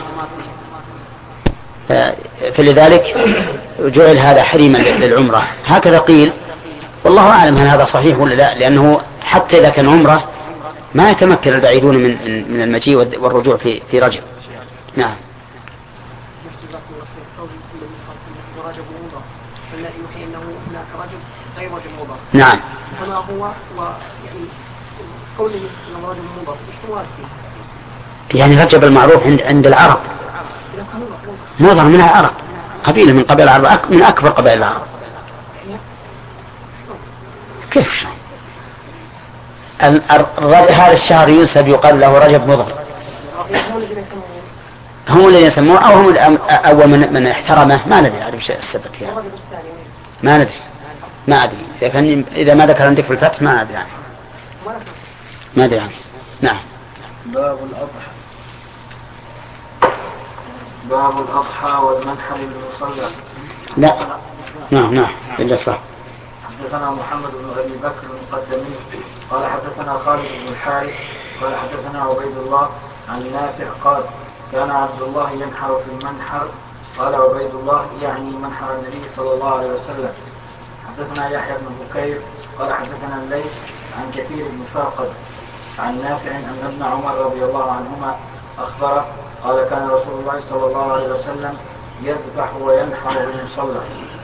فلذلك جعل هذا حريما للعمرة هكذا قيل، والله أعلم هل هذا صحيح ولا لا، لأنه حتى إذا كان عمرة ما يتمكن البعيدون من من المجيء والرجوع في في رجب. نعم. نعم. كما هو ويعني قول رجب مضر ايش مراد فيه؟ يعني رجب المعروف عند عند العرب مضر من العرب، قبيلة من قبائل العرب، من أكبر قبائل العرب. كيف هذا الشهر ينسب يقال له رجب مضر؟ هم الذين يسموه أو هم أول من, من احترمه، ما ندري عن السبب يعني. ما ندري ما أدري إذا كان إذا ما ذكر عندك في الفتح ما أدري يعني. ما أدري يعني. نعم. باب الأضحى. باب الأضحى والمنحر للمصلى. لا. نعم نعم إلا صح. حدثنا محمد بن أبي بكر المقدمي قال حدثنا خالد بن الحارث قال حدثنا عبيد الله عن نافع قال كان عبد الله ينحر في المنحر. قال عبيد الله يعني منحر النبي صلى الله عليه وسلم. حدثنا يحيى بن بكير قال حدثنا الليث عن كثير بن فرقد عن نافع أن ابن عمر رضي الله عنهما أخبره قال كان رسول الله صلى الله عليه وسلم يذبح وينحر بالمصلى.